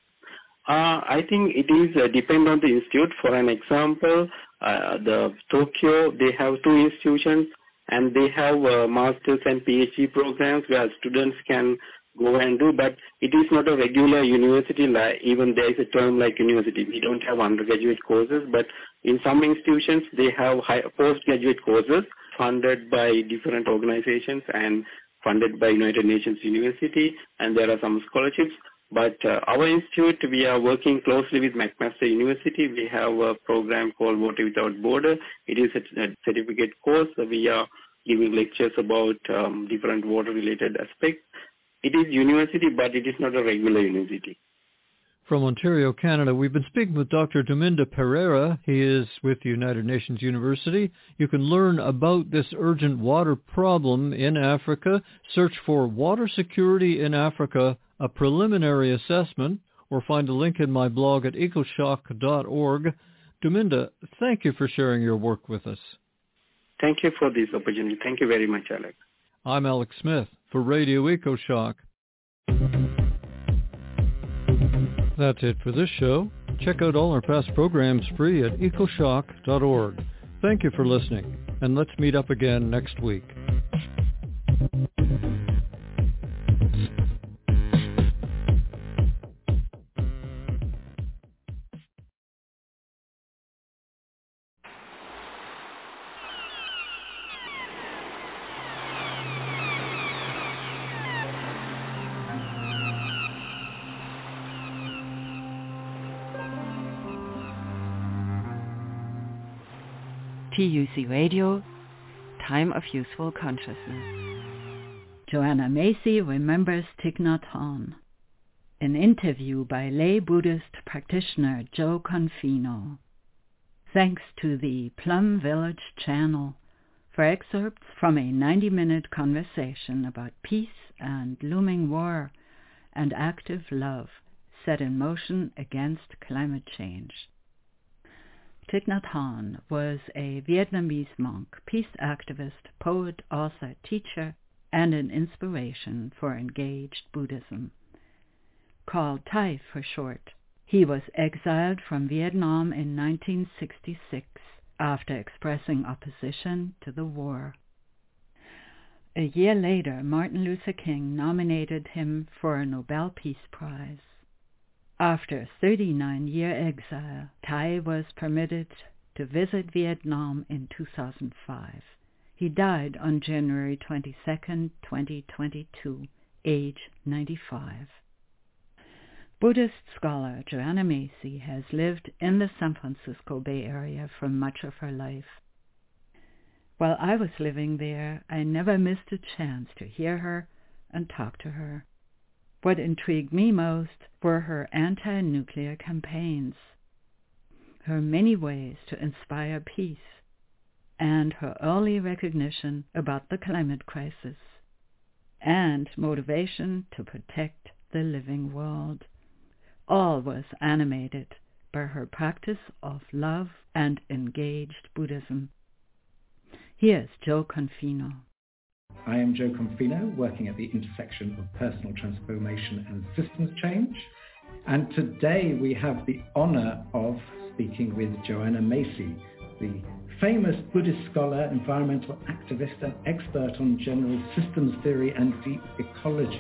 I think it is depend on the institute. For an example, the Tokyo, they have two institutions, and they have master's and PhD programs where students can go and do, but it is not a regular university. Like, even there is a term like university. We don't have undergraduate courses, but in some institutions they have postgraduate courses funded by different organizations and funded by United Nations University, and there are some scholarships. But our institute, we are working closely with McMaster University. We have a program called Water Without Border. It is a certificate course. We are giving lectures about different water-related aspects. It is university, but it is not a regular university. From Ontario, Canada, we've been speaking with Dr. Dhuminda Perera. He is with the United Nations University. You can learn about this urgent water problem in Africa. Search for Water Security in Africa, a preliminary assessment, or find a link in my blog at ecoshock.org. Dhuminda, thank you for sharing your work with us. Thank you for this opportunity. Thank you very much, Alex. I'm Alex Smith for Radio EcoShock. That's it for this show. Check out all our past programs free at ecoshock.org. Thank you for listening, and let's meet up again next week. TUC Radio, Time of Useful Consciousness. Joanna Macy remembers Thich Nhat Hanh. An interview by lay Buddhist practitioner Joe Confino. Thanks to the Plum Village channel for excerpts from a 90-minute conversation about peace and looming war and active love set in motion against climate change. Thich Nhat Hanh was a Vietnamese monk, peace activist, poet, author, teacher, and an inspiration for engaged Buddhism. Called Thai for short, he was exiled from Vietnam in 1966 after expressing opposition to the war. A year later, Martin Luther King nominated him for a Nobel Peace Prize. After a 39-year exile, Thai was permitted to visit Vietnam in 2005. He died on January 22, 2022, age 95. Buddhist scholar Joanna Macy has lived in the San Francisco Bay Area for much of her life. While I was living there, I never missed a chance to hear her and talk to her. What intrigued me most were her anti-nuclear campaigns, her many ways to inspire peace, and her early recognition about the climate crisis, and motivation to protect the living world. All was animated by her practice of love and engaged Buddhism. Here's Joe Confino. I am Joe Confino, working at the intersection of personal transformation and systems change. And today we have the honor of speaking with Joanna Macy, the famous Buddhist scholar, environmental activist, and expert on general systems theory and deep ecology.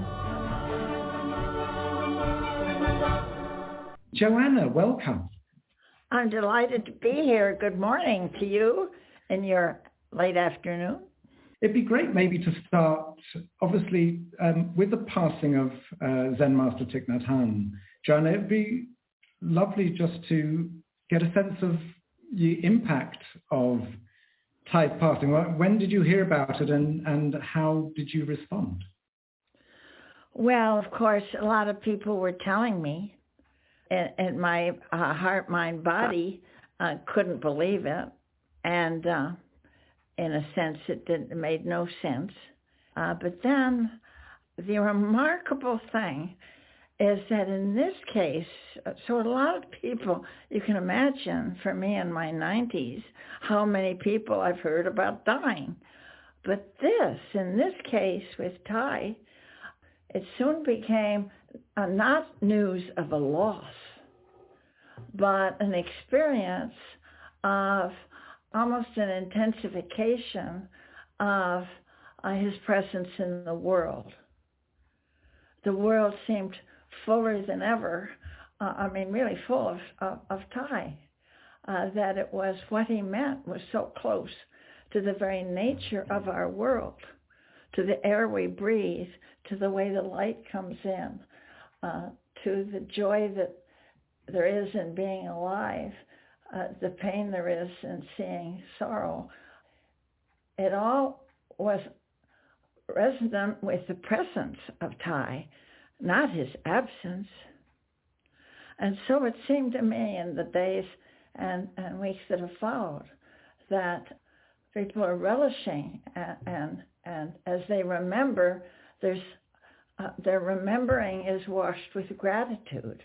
Joanna, welcome. I'm delighted to be here. Good morning to you in your late afternoon. It'd be great maybe to start, obviously, with the passing of Zen Master Thich Nhat Hanh. Joanna, it'd be lovely just to get a sense of the impact of Thai passing. When did you hear about it and how did you respond? Well, of course, a lot of people were telling me, and my heart, mind, body couldn't believe it. And in a sense, it made no sense. But then the remarkable thing is that in this case, so a lot of people, you can imagine for me in my 90s, how many people I've heard about dying. But in this case with Thai, it soon became not news of a loss, but an experience of almost an intensification of his presence in the world. The world seemed fuller than ever, really full of Thai, that it was what he meant was so close to the very nature of our world, to the air we breathe, to the way the light comes in, to the joy that there is in being alive, the pain there is in seeing sorrow. It all was resonant with the presence of Thai, not his absence. And so it seemed to me in the days and weeks that have followed that people are relishing and as they remember, their remembering is washed with gratitude.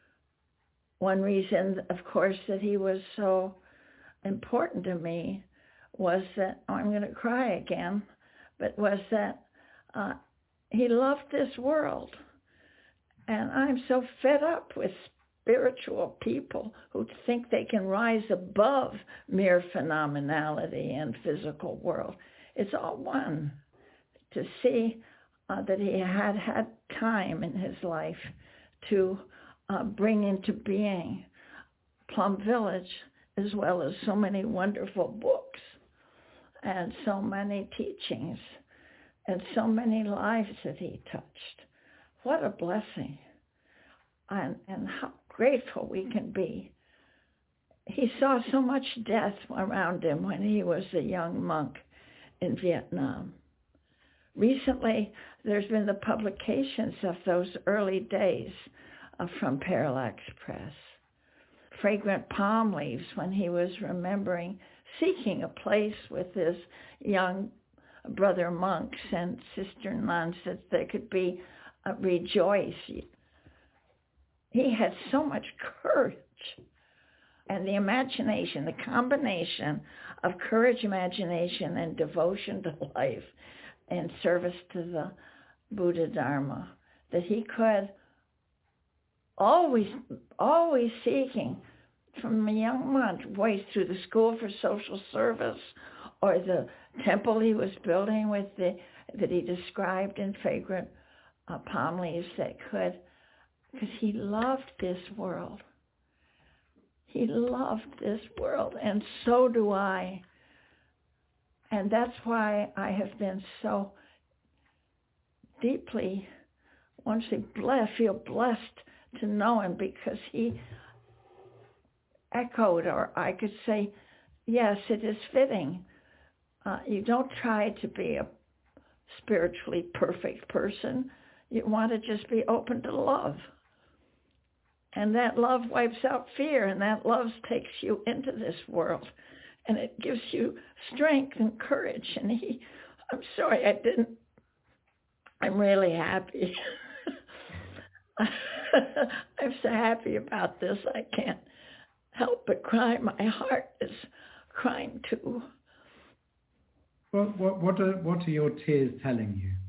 One reason, of course, that he was so important to me was that, I'm going to cry again, but was that he loved this world. And I'm so fed up with spiritual people who think they can rise above mere phenomenality and physical world. It's all one. To see that he had time in his life to bring into being Plum Village, as well as so many wonderful books and so many teachings and so many lives that he touched. What a blessing, and how grateful we can be. He saw so much death around him when he was a young monk in Vietnam. Recently, there's been the publications of those early days from Parallax Press. fragrant palm leaves when he was remembering seeking a place with his young brother monks and sister nuns that they could be rejoice. He had so much courage. And the imagination, the combination of courage, imagination, and devotion to life and service to the Buddha Dharma, that he could always seeking from a young monk, voice through the school for social service or the temple he was building with that he described in fragrant palm leaves that could, because he loved this world. He loved this world, and so do I. And that's why I have been so deeply, feel blessed to know him, because he echoed, or I could say, yes, it is fitting. You don't try to be a spiritually perfect person. You want to just be open to love. And that love wipes out fear, and that love takes you into this world, and it gives you strength and courage. And I'm sorry I didn't, I'm really happy. I'm so happy about this, I can't help but cry. My heart is crying too. What are your tears telling you?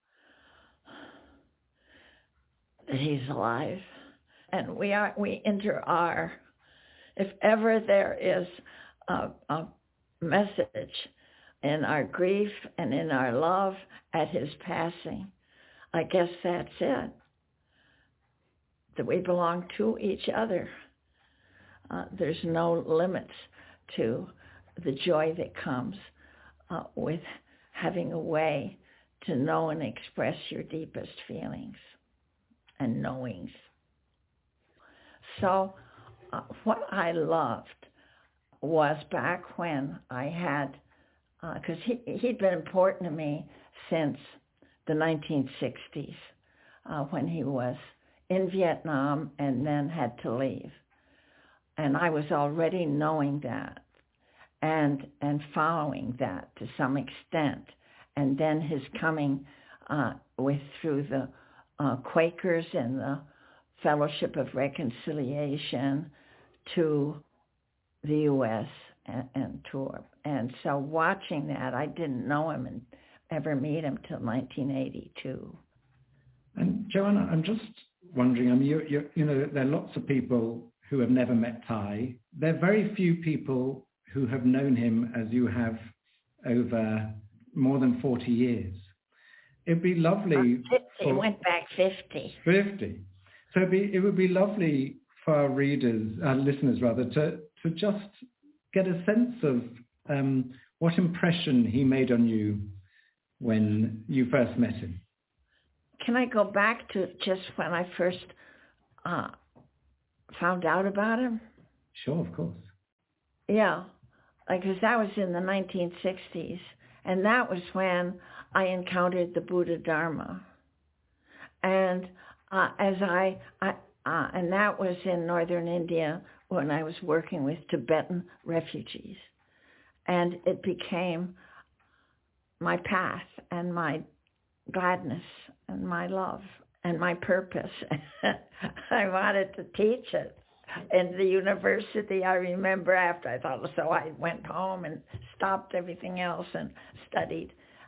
That he's alive. And we enter our, if ever there is a message in our grief and in our love at his passing, I guess that's it. That we belong to each other. There's no limits to the joy that comes with having a way to know and express your deepest feelings and knowings. So what I loved was back when I had, because he'd been important to me since the 1960s, when he was in Vietnam and then had to leave. And I was already knowing that and following that to some extent. And then his coming through the Quakers and the Fellowship of Reconciliation to the U.S. and tour. And so watching that, I didn't know him and ever meet him till 1982. And Joanna, I'm just wondering, I mean, you know, there are lots of people who have never met Thay. There are very few people who have known him as you have over more than 40 years. It'd be lovely. 50, went back 50. 50. So it would be lovely for our listeners rather, to just get a sense of what impression he made on you when you first met him. Can I go back to just when I first found out about him? Sure, of course. Yeah, because that was in the 1960s, and that was when I encountered the Buddha Dharma. And and that was in northern India when I was working with Tibetan refugees. And it became my path and my gladness and my love and my purpose. I wanted to teach it in the university. I remember after I thought, so I went home and stopped everything else and studied.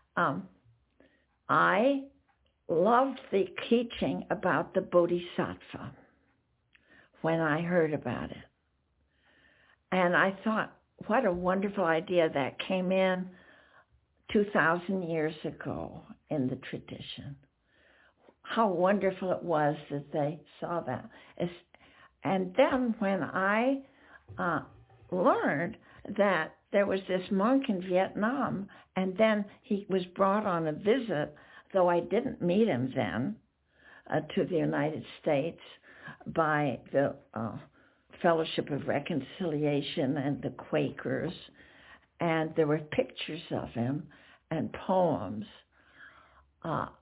I loved the teaching about the Bodhisattva when I heard about it. And I thought, what a wonderful idea that came in 2,000 years ago in the tradition. How wonderful it was that they saw that. And then when I learned that there was this monk in Vietnam, and then he was brought on a visit, though I didn't meet him then, to the United States by the Fellowship of Reconciliation and the Quakers, and there were pictures of him and poems.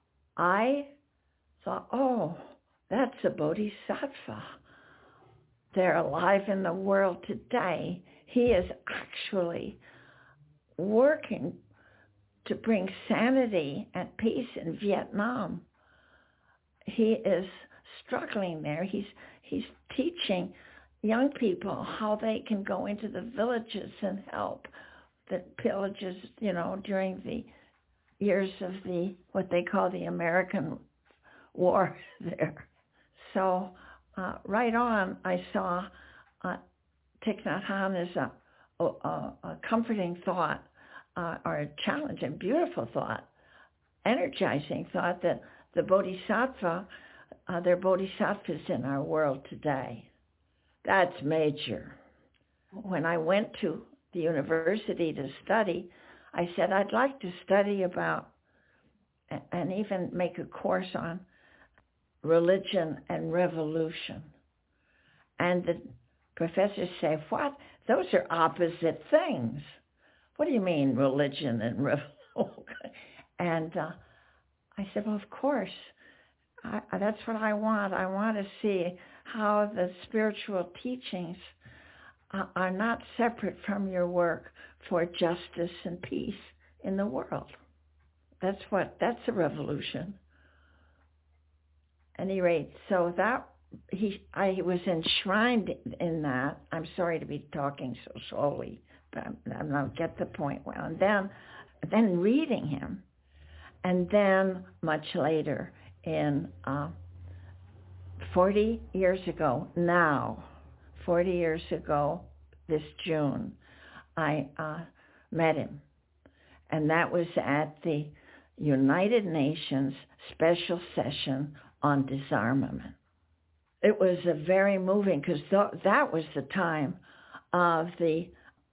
I thought, oh, that's a bodhisattva. they're alive in the world today. He is actually working to bring sanity and peace in Vietnam. He is struggling there. He's teaching young people how they can go into the villages and help the pillages, during the years of what they call the American War there. So right on, I saw Thich Nhat Hanh as a comforting thought, or a challenging, beautiful thought, energizing thought that the Bodhisattva, there are bodhisattvas in our world today. That's major. When I went to the university to study, I said, I'd like to study about, and even make a course on, religion and revolution. And the professors say, what? Those are opposite things. What do you mean, religion and revolution? And I said, well, of course. That's what I want. I want to see how the spiritual teachings are not separate from your work for justice and peace in the world. That's a revolution. At any rate, so I was enshrined in that. I'm sorry to be talking so slowly, but I'll get the point well. And then reading him, and then much later, in 40 years ago, this June, I met him. And that was at the United Nations Special Session on Disarmament. It was a very moving, because that was the time of the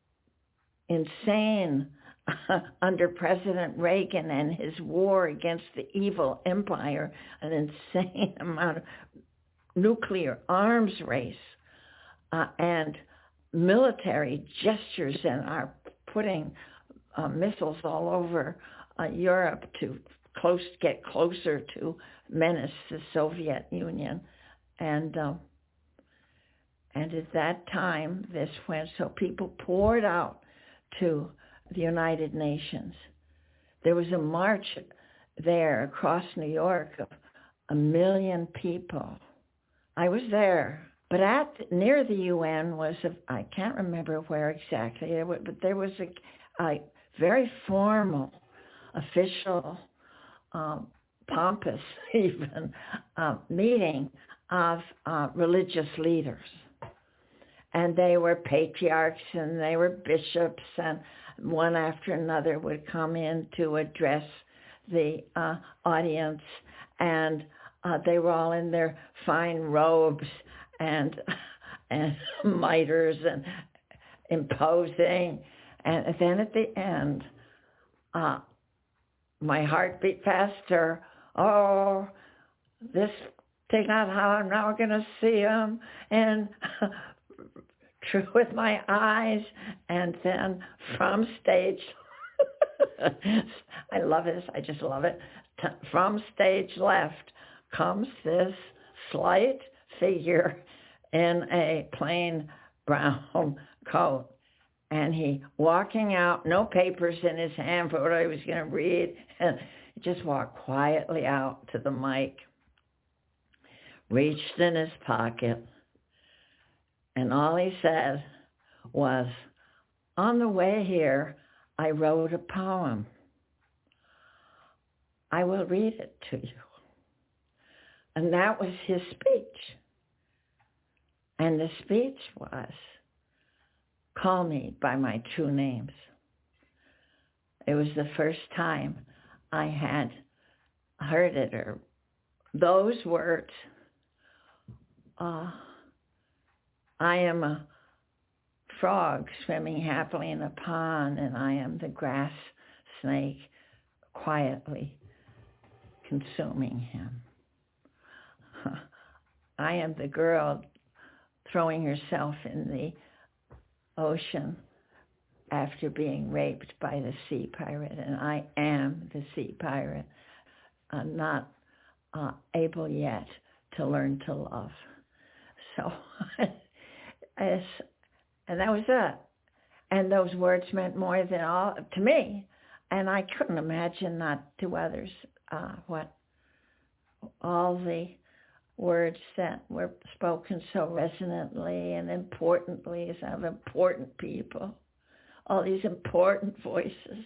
insane under President Reagan and his war against the evil empire, an insane amount of nuclear arms race and military gestures, and are putting missiles all over Europe to get closer to menace the Soviet Union. And at that time, this went, so people poured out to the United Nations. There was a march there across New York of 1 million people. I was there, but near the UN was I can't remember where exactly, but there was a very formal, official, pompous even meeting of religious leaders. And they were patriarchs and they were bishops, and one after another would come in to address the audience, and they were all in their fine robes and mitres and imposing. And then at the end, my heart beat faster. Oh, this thing, not how I'm now going to see him, and true with my eyes. And then from stage, I love this, I just love it. From stage left comes this slight figure in a plain brown coat. And he walking out, no papers in his hand for what I was going to read, and he just walked quietly out to the mic, reached in his pocket, and all he said was, on the way here, I wrote a poem. I will read it to you. And that was his speech. And the speech was, call me by my true names. It was the first time I had heard it, or those words. I am a frog swimming happily in a pond, and I am the grass snake quietly consuming him. I am the girl throwing herself in the ocean after being raped by the sea pirate, and I am the sea pirate, not able yet to learn to love. So and that was it. And those words meant more than all to me, and I couldn't imagine not to others what all the words that were spoken so resonantly and importantly as of important people, all these important voices.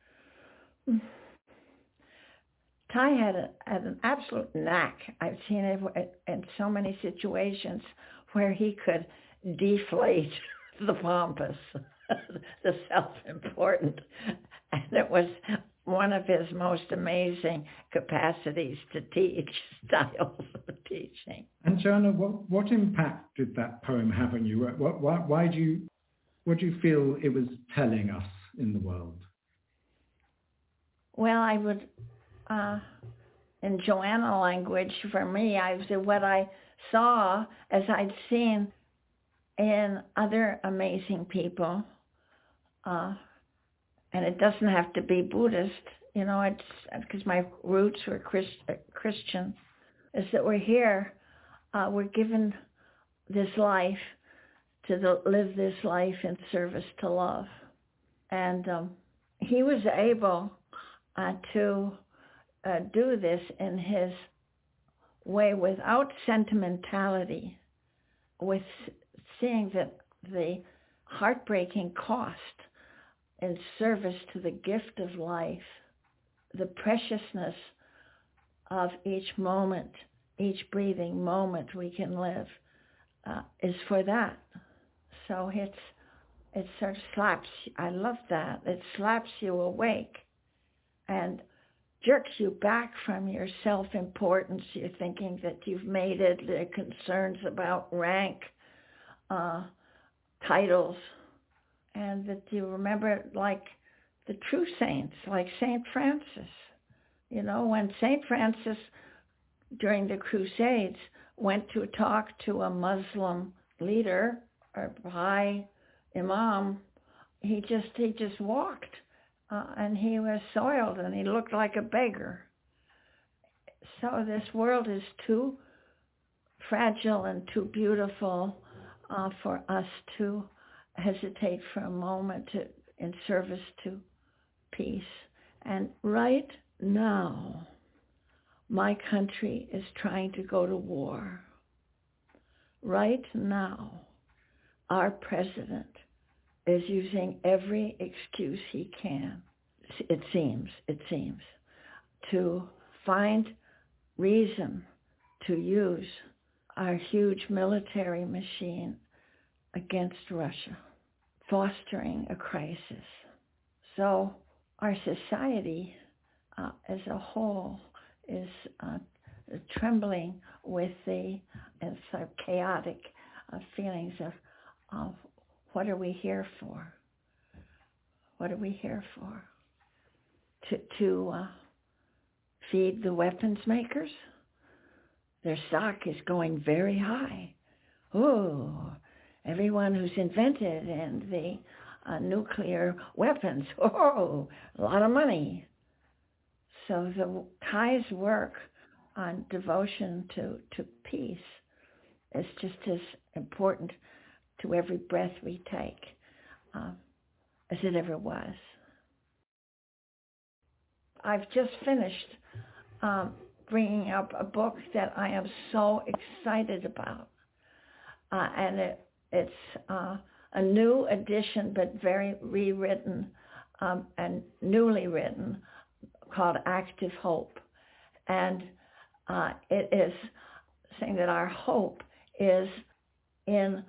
Ty had an absolute knack. I've seen it in so many situations where he could deflate the pompous, the self-important, and it was one of his most amazing capacities to teach, styles of teaching. And Joanna, what impact did that poem have on you? What do you feel it was telling us in the world? Well, I would, in Joanna language, for me, I said what I saw as I'd seen in other amazing people, and it doesn't have to be Buddhist, it's because my roots were Christian, is that we're here, we're given this life to live this life in service to love. And he was able to do this in his way without sentimentality, with seeing that the heartbreaking cost in service to the gift of life, the preciousness of each moment, each breathing moment we can live, is for that. So it sort of slaps, I love that, it slaps you awake and jerks you back from your self-importance. You're thinking that you've made it, the concerns about rank, titles, and that you remember like the true saints, like St. Francis. When St. Francis, during the Crusades, went to talk to a Muslim leader or high imam, he just walked, and he was soiled, and he looked like a beggar. So this world is too fragile and too beautiful for us to hesitate for a moment in service to peace. And right now, my country is trying to go to war. Right now, our president is using every excuse he can, it seems, to find reason to use our huge military machine against Russia, fostering a crisis. So our society as a whole is trembling with the sort of chaotic feelings of what are we here for? What are we here for? To feed the weapons makers? Their stock is going very high. Oh, everyone who's invented and the nuclear weapons, a lot of money. So the Ty's work on devotion to peace is just as important to every breath we take as it ever was. I've just finished bringing up a book that I am so excited about, and it's a new edition, but very rewritten and newly written, called Active Hope. And it is saying that our hope is in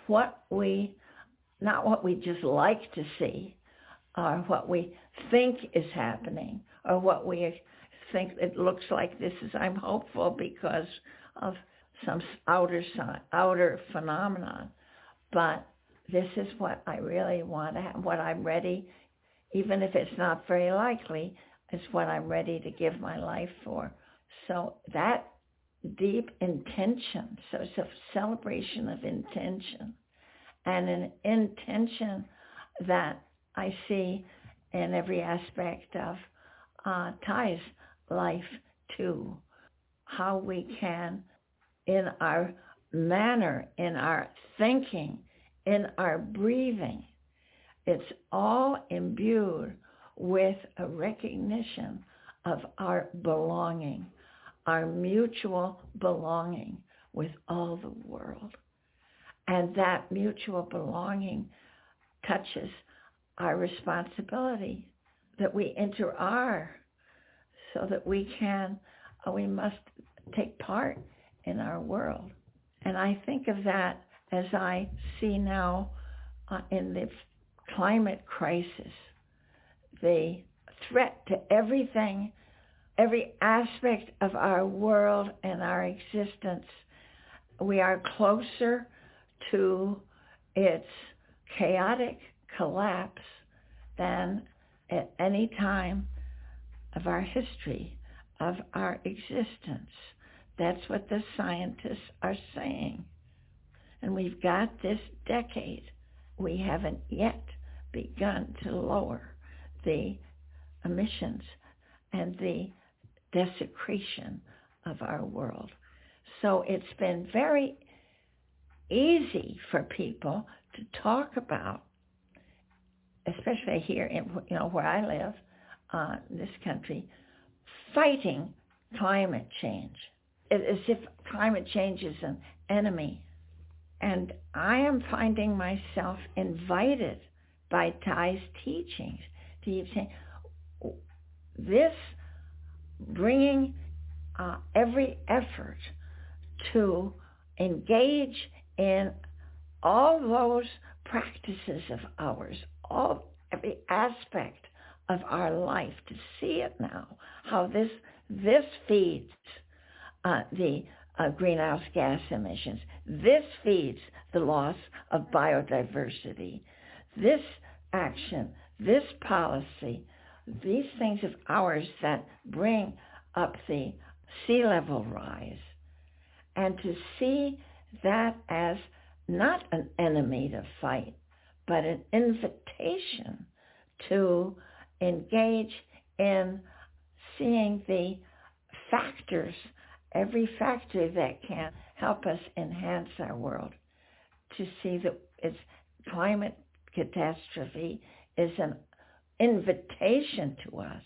not what we just like to see, or what we think is happening, or what we think it looks like this is, I'm hopeful because of some outer phenomenon. But this is what I really want to have, what I'm ready, even if it's not very likely, is what I'm ready to give my life for. So that deep intention, so it's a celebration of intention, and an intention that I see in every aspect of Ty's life too. How we can, in our manner, in our thinking, in our breathing. It's all imbued with a recognition of our belonging, our mutual belonging with all the world. And that mutual belonging touches our responsibility that we enter our, so that we must take part in our world. And I think of that as I see now in the climate crisis, the threat to everything, every aspect of our world and our existence. We are closer to its chaotic collapse than at any time of our history, of our existence. That's what the scientists are saying. And we've got this decade. We haven't yet begun to lower the emissions and the desecration of our world. So it's been very easy for people to talk about, especially here in where I live, in this country, fighting climate change, as if climate change is an enemy. And I am finding myself invited by Thay's teachings to keep saying, this bringing every effort to engage in all those practices of ours, every aspect of our life, to see it now, how this feeds the greenhouse gas emissions. This feeds the loss of biodiversity. This action, this policy, these things of ours that bring up the sea level rise. And to see that as not an enemy to fight, but an invitation to engage in seeing the factors, every factor that can help us enhance our world, to see that its climate catastrophe is an invitation to us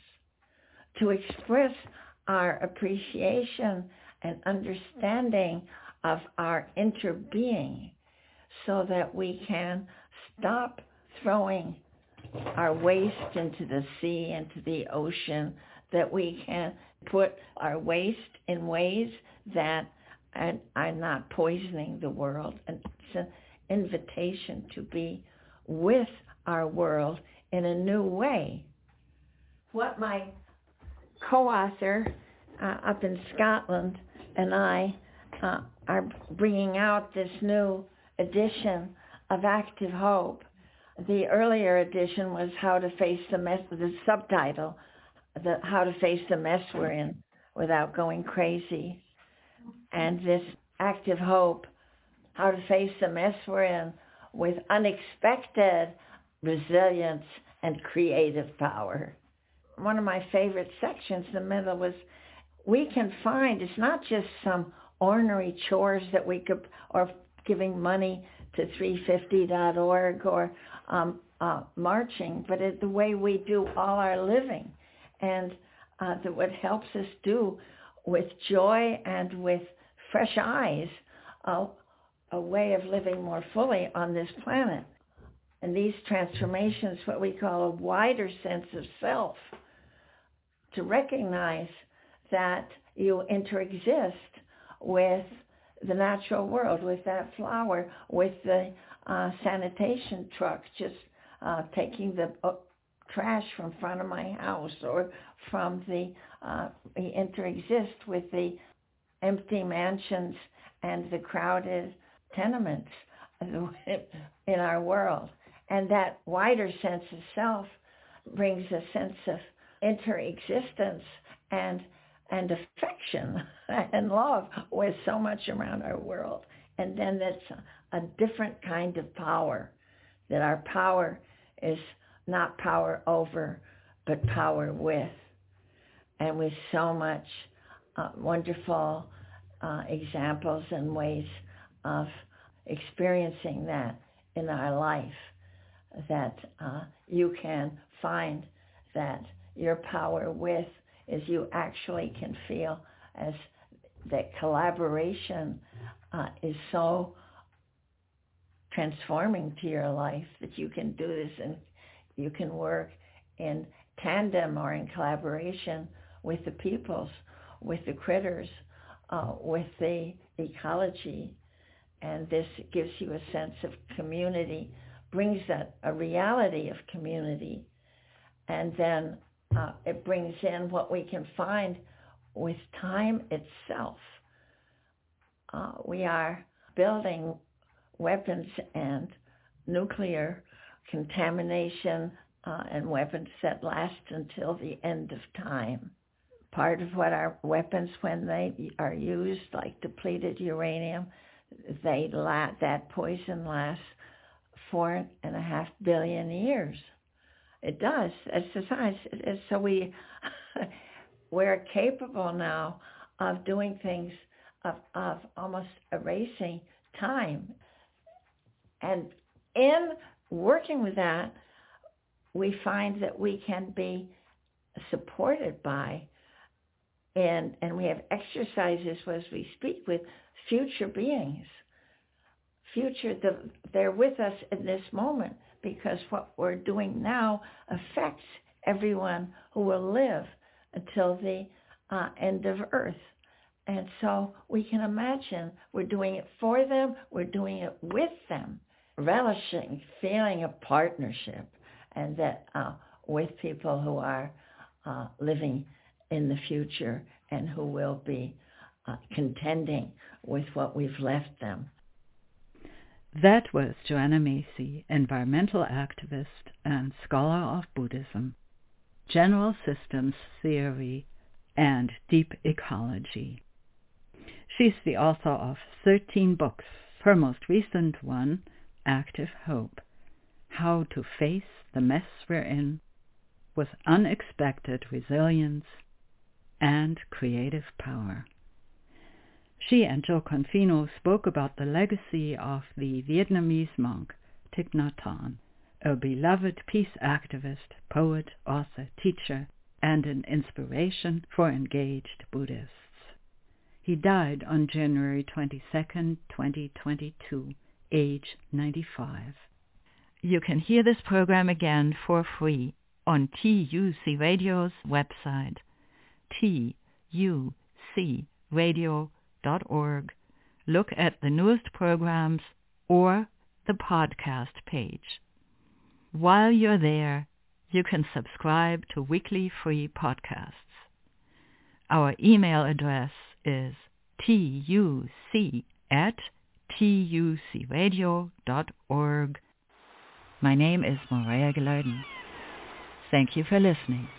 to express our appreciation and understanding of our interbeing, so that we can stop throwing our waste into the sea, into the ocean, that we can put our waste in ways that are not poisoning the world. And it's an invitation to be with our world in a new way. What my co-author up in Scotland and I are bringing out this new edition of Active Hope. The earlier edition was How to Face the Mess, the subtitle, How to Face the Mess We're In Without Going Crazy. And this Active Hope, How to Face the Mess We're In with Unexpected Resilience and Creative Power. One of my favorite sections in the middle was, we can find, it's not just some ornery chores that we could, or giving money to 350.org or marching, but it's the way we do all our living, and what helps us do with joy and with fresh eyes a way of living more fully on this planet. And these transformations, what we call a wider sense of self, to recognize that you interexist with the natural world, with that flower, with the sanitation truck just taking the trash from front of my house, or from we interexist with the empty mansions and the crowded tenements in our world. And that wider sense of self brings a sense of interexistence and affection and love with so much around our world. And then that's a different kind of power, that our power is not power over, but power with. And with so much wonderful examples and ways of experiencing that in our life, that you can find that your power with is you actually can feel as that collaboration is so transforming to your life that you can do this and you can work in tandem or in collaboration with the peoples, with the critters, with the ecology. And this gives you a sense of community, brings a reality of community. And then it brings in what we can find with time itself. We are building weapons and nuclear contamination and weapons that last until the end of time. Part of what our weapons, when they are used, like depleted uranium, that poison lasts 4.5 billion years. It does. It's the science. So we're capable now of doing things, of almost erasing time. And in working with that, we find that we can be supported by, and we have exercises as we speak with future beings. They're with us in this moment, because what we're doing now affects everyone who will live until the end of Earth. And so we can imagine we're doing it for them, we're doing it with them, relishing, feeling a partnership, and that with people who are living in the future and who will be contending with what we've left them. That was Joanna Macy, environmental activist and scholar of Buddhism, general systems theory, and deep ecology. She's the author of 13 books, her most recent one, Active Hope, How to Face the Mess We're In with Unexpected Resilience and Creative Power. She and Joe Confino spoke about the legacy of the Vietnamese monk Thich Nhat Hanh, a beloved peace activist, poet, author, teacher, and an inspiration for engaged Buddhists. He died on January 22, 2022, age 95. You can hear this program again for free on TUC Radio's website, tucradio.org. Look at the newest programs or the podcast page. While you're there, you can subscribe to weekly free podcasts. Our email address is tuc@tucradio.org. My name is Maria Gilardin. Thank you for listening.